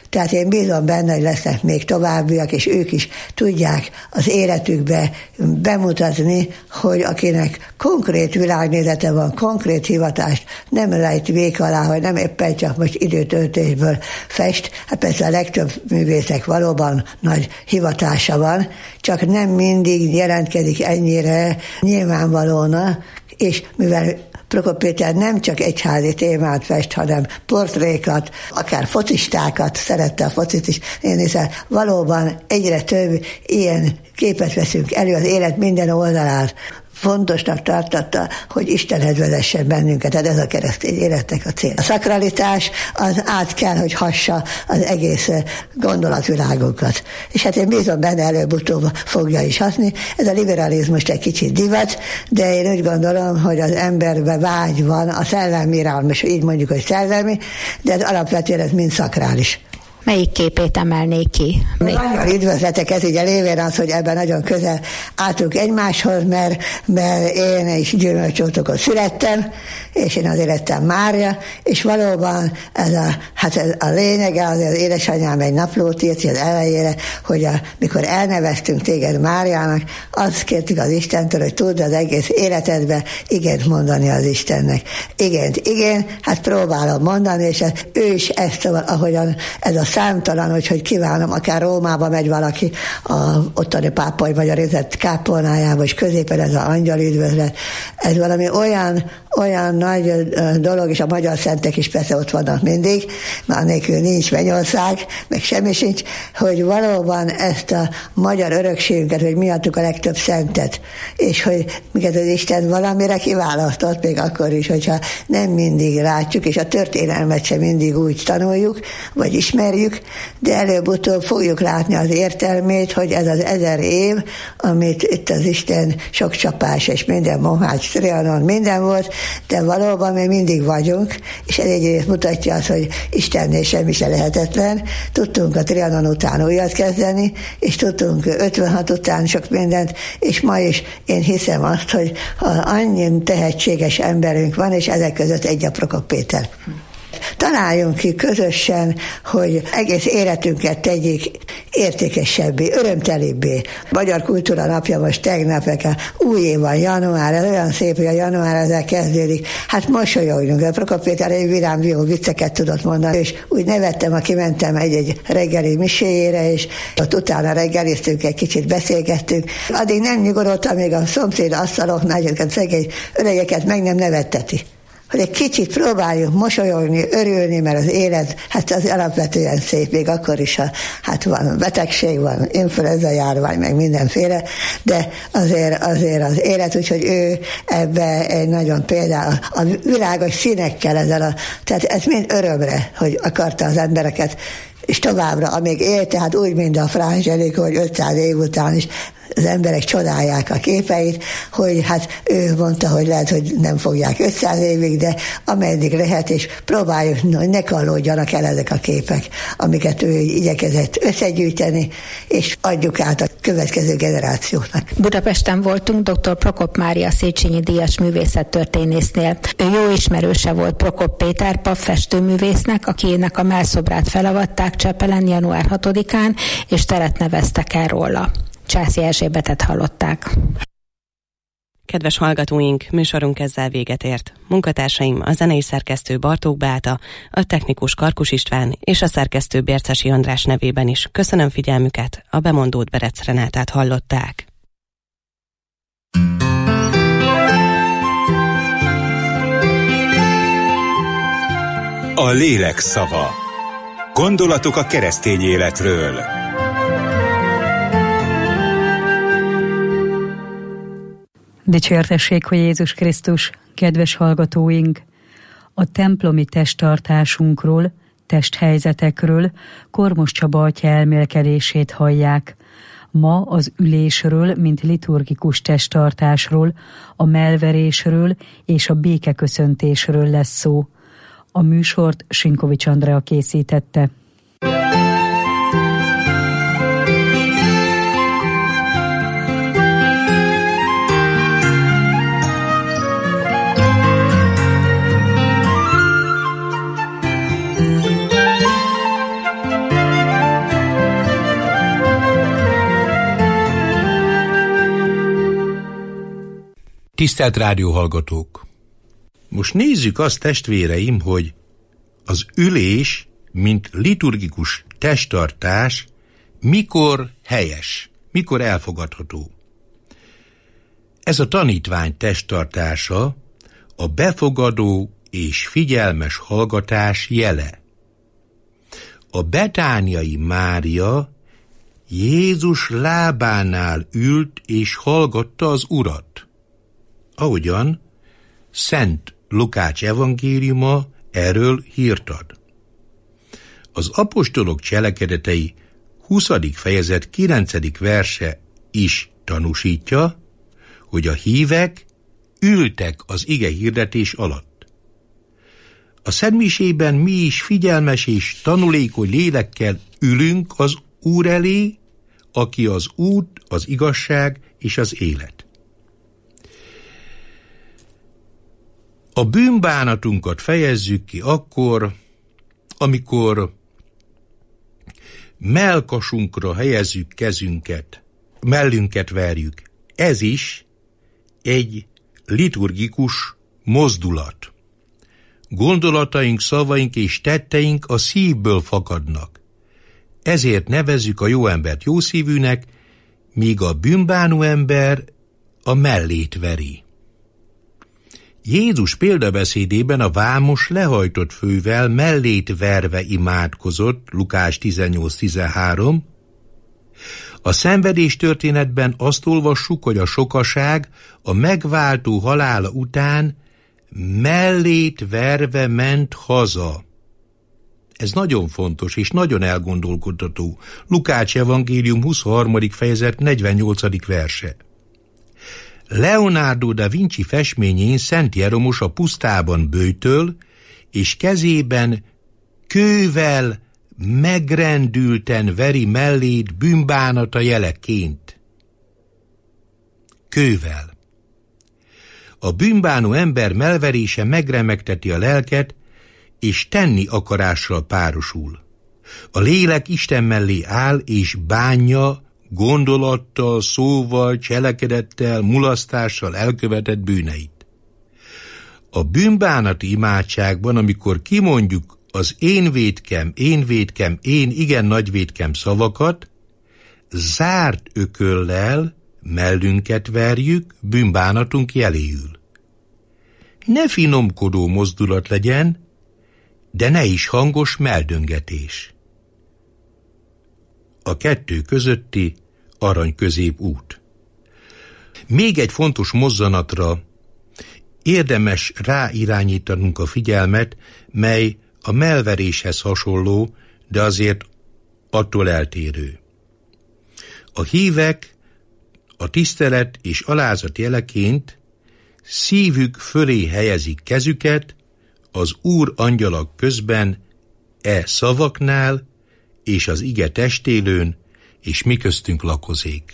Tehát én bízom benne, hogy lesznek még továbbiak, és ők is tudják az életükbe bemutatni, hogy akinek konkrét világnézete van, konkrét hivatást nem lejt vék alá, hogy nem éppen csak most időtöltésből fest. Hát persze a legtöbb művészek valóban nagy hivatása van, csak nem mindig jelentkezik ennyire nyilvánvalóan, és mivel Prokop Péter nem csak egyházi témát fest, hanem portrékat, akár focistákat, szerette a focit is, én hiszen valóban egyre több ilyen képet veszünk elő az élet minden oldalát. Fontosnak tartotta, hogy Istenhez vezessen bennünket, tehát ez a keresztény életnek a cél. A szakralitás az át kell, hogy hassa az egész gondolatvilágunkat. És hát én bízom benne, előbb-utóbb fogja is haszni. Ez a liberalizmus egy kicsit divat, de én úgy gondolom, hogy az emberben vágy van, a szellemi irányba, és így mondjuk, hogy szellemi, de ez alapvetően ez mind szakrális. Melyik képét emelnék ki? Nagyon üdvözletek, ez ugye lévén az, hogy ebben nagyon közel álltunk egymáshoz, mert, mert én is Gyümölcsótokon születtem, és én azért lettem Mária, és valóban ez a, hát ez a lényege, az, az édesanyám egy naplót írt az elejére, hogy a, mikor elneveztünk téged Máriának, azt kértük az Istentől, hogy tudd az egész életedbe igent mondani az Istennek. Igent, igen, hát próbálom mondani, és ez, ő is ezt, ahogyan ez a számtalan, hogy, hogy kívánom, akár Rómába megy valaki a ottani pápai magyarizett kápolnájába, és középen ez az angyal üdvözlet. Ez valami olyan, olyan nagy dolog, és a magyar szentek is persze ott vannak mindig, már nélkül nincs Mennyország, meg semmi sincs, hogy valóban ezt a magyar örökségünket, hogy mi adtuk a legtöbb szentet, és hogy minket az Isten valamire kiválasztott, még akkor is, hogyha nem mindig látjuk, és a történelmet sem mindig úgy tanuljuk, vagy ismerjük, de előbb-utóbb fogjuk látni az értelmét, hogy ez az ezer év, amit itt az Isten sok csapás és minden Mohács, Trianon, minden volt, de valóban mi mindig vagyunk, és ez egyrészt mutatja azt, hogy Istennél semmi se lehetetlen. Tudtunk a Trianon után újat kezdeni, és tudtunk ötvenhat után sok mindent, és ma is én hiszem azt, hogy annyi tehetséges emberünk van, és ezek között egy a Prokop Péter. Találjunk ki közösen, hogy egész életünket tegyék értékesebbé, örömtelibbé. Magyar Kultúra Napja most tegnap, új év van, január, ez olyan szép, hogy a január ezzel kezdődik. Hát mosolyogjunk. A Prokop Péter egy vidám jó vicceket tudott mondani, és úgy nevettem, aki mentem egy-egy reggeli miséjére, és ott utána reggeliztünk, egy kicsit beszélgettünk. Addig nem nyugodottam, még a szomszéd asztaloknál, ezeket szegény öregeket meg nem nevetteti. Hogy egy kicsit próbáljuk mosolyogni, örülni, mert az élet, hát az alapvetően szép, még akkor is, ha hát van betegség, van influenza járvány, meg mindenféle, de azért, azért az élet, úgyhogy ő ebbe egy nagyon például a világos színekkel ezzel a, tehát ez mind örömre, hogy akarta az embereket, és továbbra, amíg él, tehát úgy, mint a Fra Angelico, hogy ötszáz év után is az emberek csodálják a képeit, hogy hát ő mondta, hogy lehet, hogy nem fogják ötszáz évig, de ameddig lehet, és próbáljuk, hogy ne kallódjanak el ezek a képek, amiket ő igyekezett összegyűjteni, és adjuk át a következő generációknak. Budapesten voltunk dr. Prokop Mária Széchenyi díjas művészettörténésznél. Ő jó ismerőse volt Prokop Péter pap festőművésznek, akinek a mellszobrát felavatták Csepelen január hatodikán, és teret neveztek el róla. Császi Erzsébetet hallották. Kedves hallgatóink, műsorunk ezzel véget ért. Munkatársaim a zenei szerkesztő Bartók Beáta, a technikus Karkus István és a szerkesztő Bércesi András nevében is köszönöm figyelmüket, a bemondót Berec Renátát hallották. A lélek szava. Gondolatok a keresztény életről. Dicsértessék, hogy Jézus Krisztus, kedves hallgatóink! A templomi testtartásunkról, testhelyzetekről Kormos Csaba atya elmélkedését hallják. Ma az ülésről, mint liturgikus testtartásról, a mellverésről és a békeköszöntésről lesz szó. A műsort Sinkovics Andrea készítette. Tisztelt rádióhallgatók! Most nézzük azt, testvéreim, hogy az ülés, mint liturgikus testtartás mikor helyes, mikor elfogadható. Ez a tanítvány testtartása a befogadó és figyelmes hallgatás jele. A betániai Mária Jézus lábánál ült és hallgatta az Urat, ahogyan Szent Lukács evangéliuma erről hírt ad. Az apostolok cselekedetei huszadik fejezet kilencedik verse is tanúsítja, hogy a hívek ültek az ige hirdetés alatt. A szentmisében mi is figyelmes és tanulékony lélekkel ülünk az Úr elé, aki az út, az igazság és az élet. A bűnbánatunkat fejezzük ki akkor, amikor mellkasunkra helyezzük kezünket, mellünket verjük. Ez is egy liturgikus mozdulat. Gondolataink, szavaink és tetteink a szívből fakadnak. Ezért nevezzük a jó embert jószívűnek, míg a bűnbánó ember a mellét veri. Jézus példabeszédében a vámos lehajtott fővel mellét verve imádkozott, Lukás tizennyolc tizenhárom. A szenvedés történetben azt olvassuk, hogy a sokaság a megváltó halála után mellét verve ment haza. Ez nagyon fontos és nagyon elgondolkodtató. Lukács evangélium huszonharmadik fejezet negyvennyolcadik verse. Leonardo da Vinci festményén Szent Jeromos a pusztában böjtöl, és kezében kővel megrendülten veri mellét bűnbánata jeleként. Kővel. A bűnbánó ember mellverése megremegteti a lelket, és tenni akarással párosul. A lélek Isten mellé áll, és bánja gondolattal, szóval, cselekedettel, mulasztással elkövetett bűneit. A bűnbánati imádságban, amikor kimondjuk az én vétkem, én vétkem, én igen nagy vétkem szavakat, zárt ököllel mellünket verjük bűnbánatunk jeléül. Ne finomkodó mozdulat legyen, de ne is hangos meldöngetés. A kettő közötti arany közép út. Még egy fontos mozzanatra érdemes ráirányítanunk a figyelmet, mely a mellveréshez hasonló, de azért attól eltérő. A hívek a tisztelet és alázat jeleként szívük fölé helyezik kezüket, az Úr angyalak közben e szavaknál és az ige testélőn, és mi köztünk lakozék.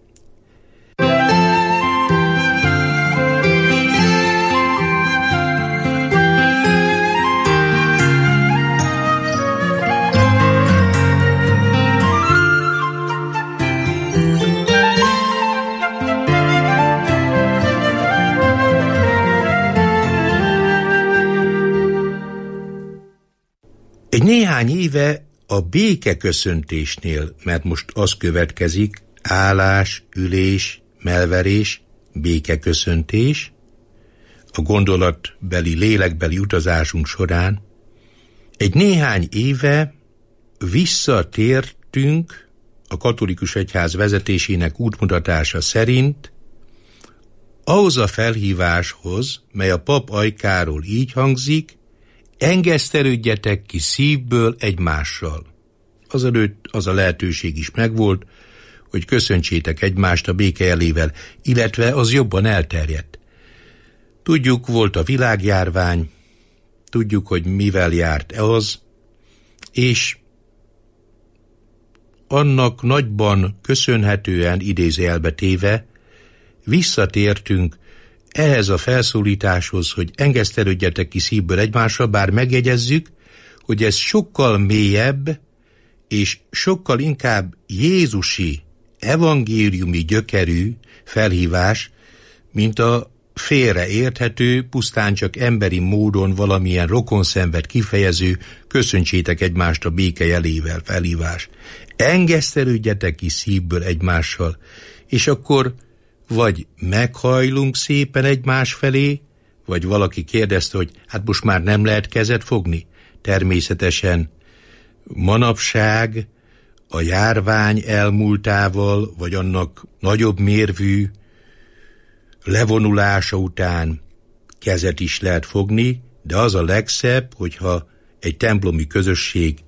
Egy néhány éve a békeköszöntésnél, mert most az következik, állás, ülés, mellverés, békeköszöntés, a gondolatbeli, lélekbeli utazásunk során, egy néhány éve visszatértünk a katolikus egyház vezetésének útmutatása szerint ahhoz a felhíváshoz, mely a pap ajkáról így hangzik: engesztelődjetek ki szívből egymással. Azelőtt az a lehetőség is megvolt, hogy köszöntsétek egymást a béke jelével, illetve az jobban elterjedt. Tudjuk, volt a világjárvány, tudjuk, hogy mivel járt az, és annak nagyban köszönhetően, idézőjelbe téve, visszatértünk ehhez a felszólításhoz, hogy engesztelődjetek ki szívből egymásra, bár megjegyezzük, hogy ez sokkal mélyebb és sokkal inkább jézusi, evangéliumi gyökerű felhívás, mint a félre érthető, pusztán csak emberi módon valamilyen rokonszenved kifejező köszöntsétek egymást a béke jelével felhívás. Engesztelődjetek ki szívből egymással, és akkor vagy meghajlunk szépen egymás felé, vagy valaki kérdezte, hogy hát most már nem lehet kezet fogni. Természetesen manapság a járvány elmúltával, vagy annak nagyobb mérvű levonulása után kezet is lehet fogni, de az a legszebb, hogyha egy templomi közösség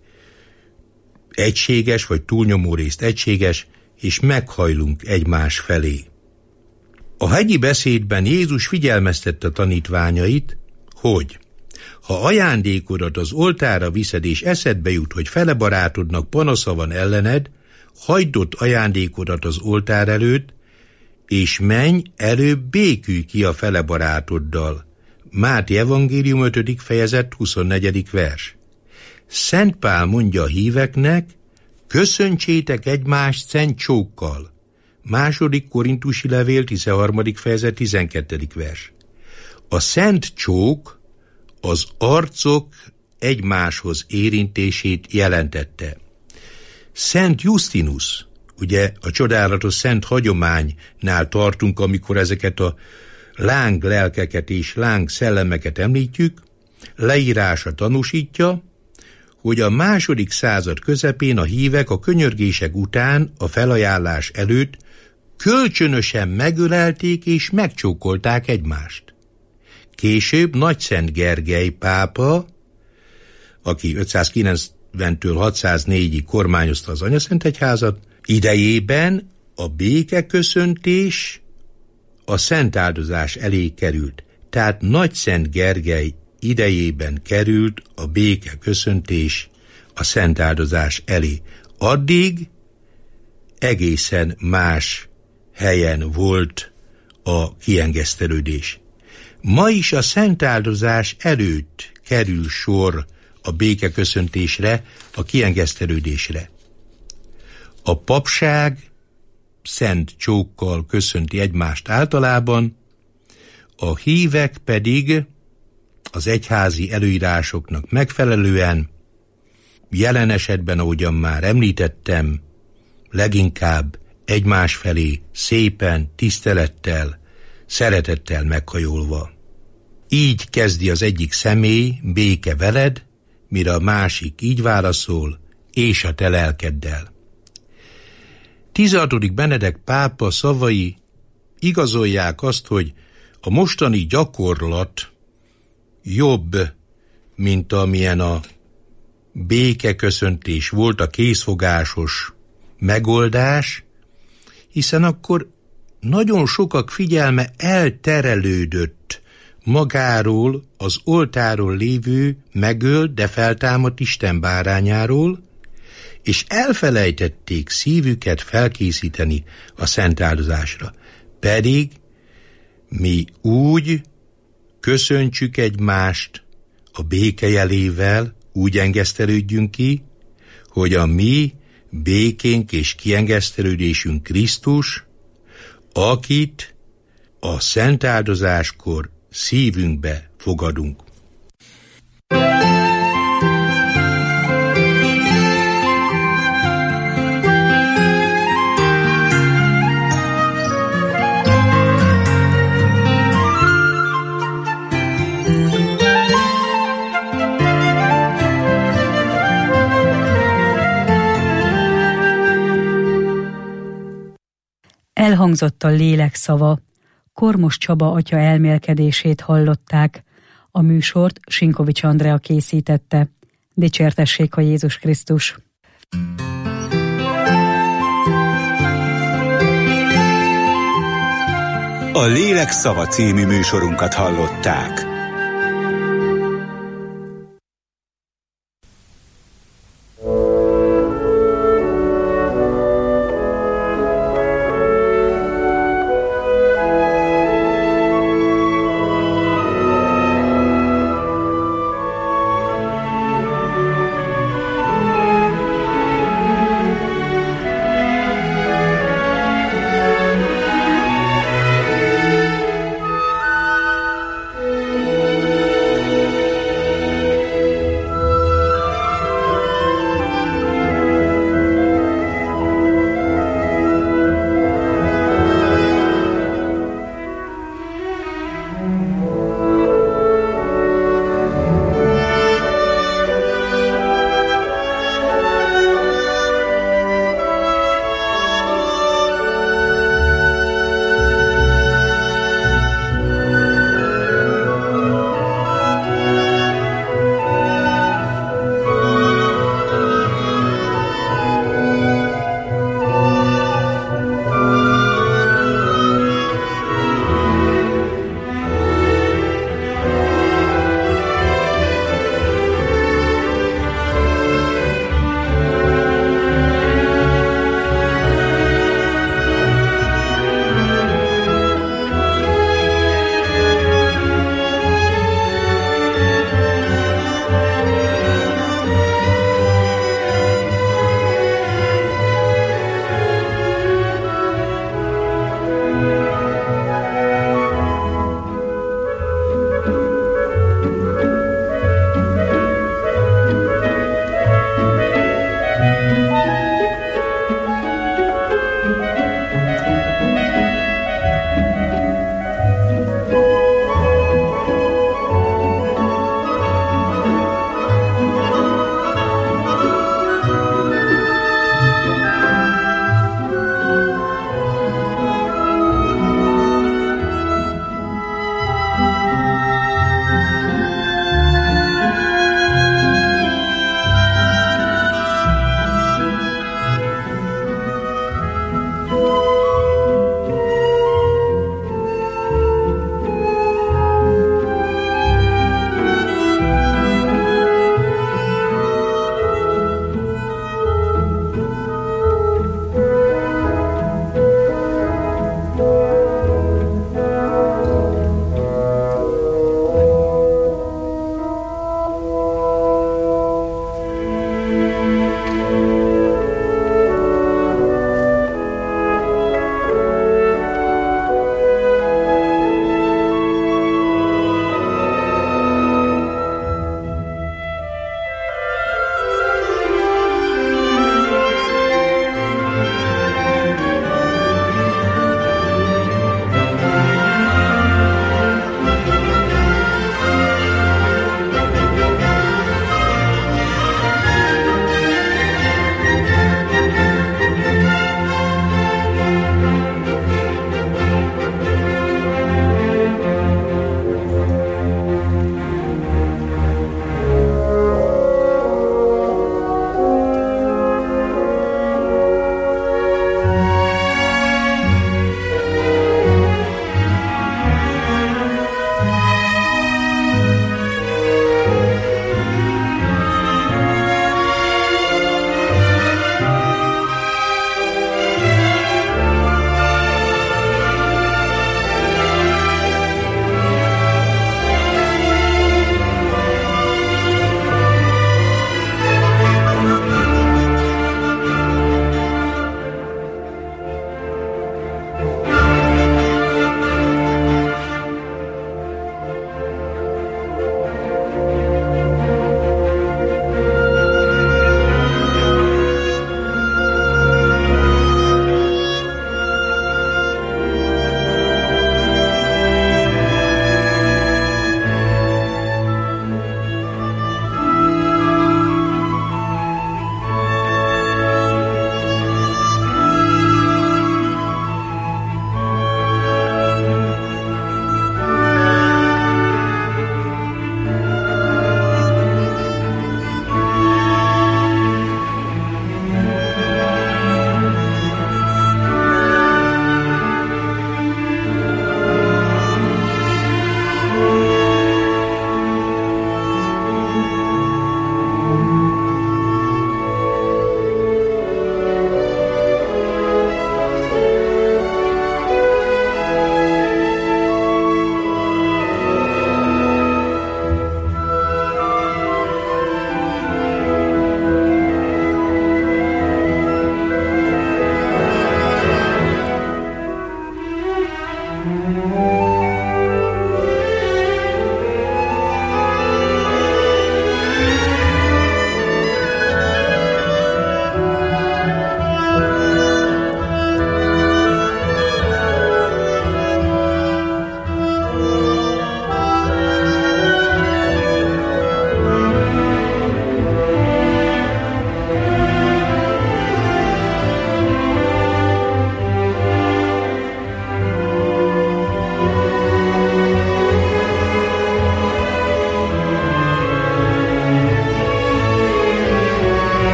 egységes, vagy túlnyomó részt egységes, és meghajlunk egymás felé. A hegyi beszédben Jézus figyelmeztette a tanítványait, hogy ha ajándékodat az oltárra viszed, és eszedbe jut, hogy fele barátodnak panasza van ellened, hagyd ott ajándékodat az oltár előtt, és menj, előbb békülj ki a fele barátoddal. Máté evangélium ötödik fejezet huszonnegyedik vers. Szent Pál mondja a híveknek, köszöntsétek egymást szent csókkal. Második Korintusi levél tizenharmadik fejezet tizenkettedik vers. A szent csók az arcok egymáshoz érintését jelentette. Szent Justinus, ugye a csodálatos szent hagyománynál tartunk, amikor ezeket a láng lelkeket és láng szellemeket említjük, leírása tanúsítja, hogy a második század közepén a hívek a könyörgések után, a felajánlás előtt kölcsönösen megölelték és megcsókolták egymást. Később Nagyszent Gergely pápa, aki ötszázkilencventől hatszáznégyig kormányozta az Anyaszentegyházat, idejében a békeköszöntés a szentáldozás elé került. Tehát Nagyszent Gergely idejében került a békeköszöntés a szentáldozás elé. Addig egészen más helyen volt a kiengesztelődés. Ma is a szentáldozás előtt kerül sor a békeköszöntésre, a kiengesztelődésre. A papság szent csókkal köszönti egymást általában, a hívek pedig az egyházi előírásoknak megfelelően, jelen esetben, ahogyan már említettem, leginkább egymás felé szépen, tisztelettel, szeretettel meghajolva. Így kezdi az egyik személy, béke veled, mire a másik így válaszol, és a te lelkeddel. tizenhatodik Benedek pápa szavai igazolják azt, hogy a mostani gyakorlat jobb, mint amilyen a békeköszöntés volt, a készfogásos megoldás, hiszen akkor nagyon sokak figyelme elterelődött magáról, az oltáron lévő megölt, de feltámadt Isten bárányáról, és elfelejtették szívüket felkészíteni a szentáldozásra. Pedig mi úgy köszöntsük egymást a béke jelével, úgy engesztelődjünk ki, hogy a mi békénk és kiengesztelődésünk Krisztus, akit a szentáldozáskor szívünkbe fogadunk. Elhangzott a lélek szava, Kormos Csaba atya elmélkedését hallották. A műsort Sinkovics Andrea készítette. Dicsértessék a Jézus Krisztus! A Lélek szava című műsorunkat hallották.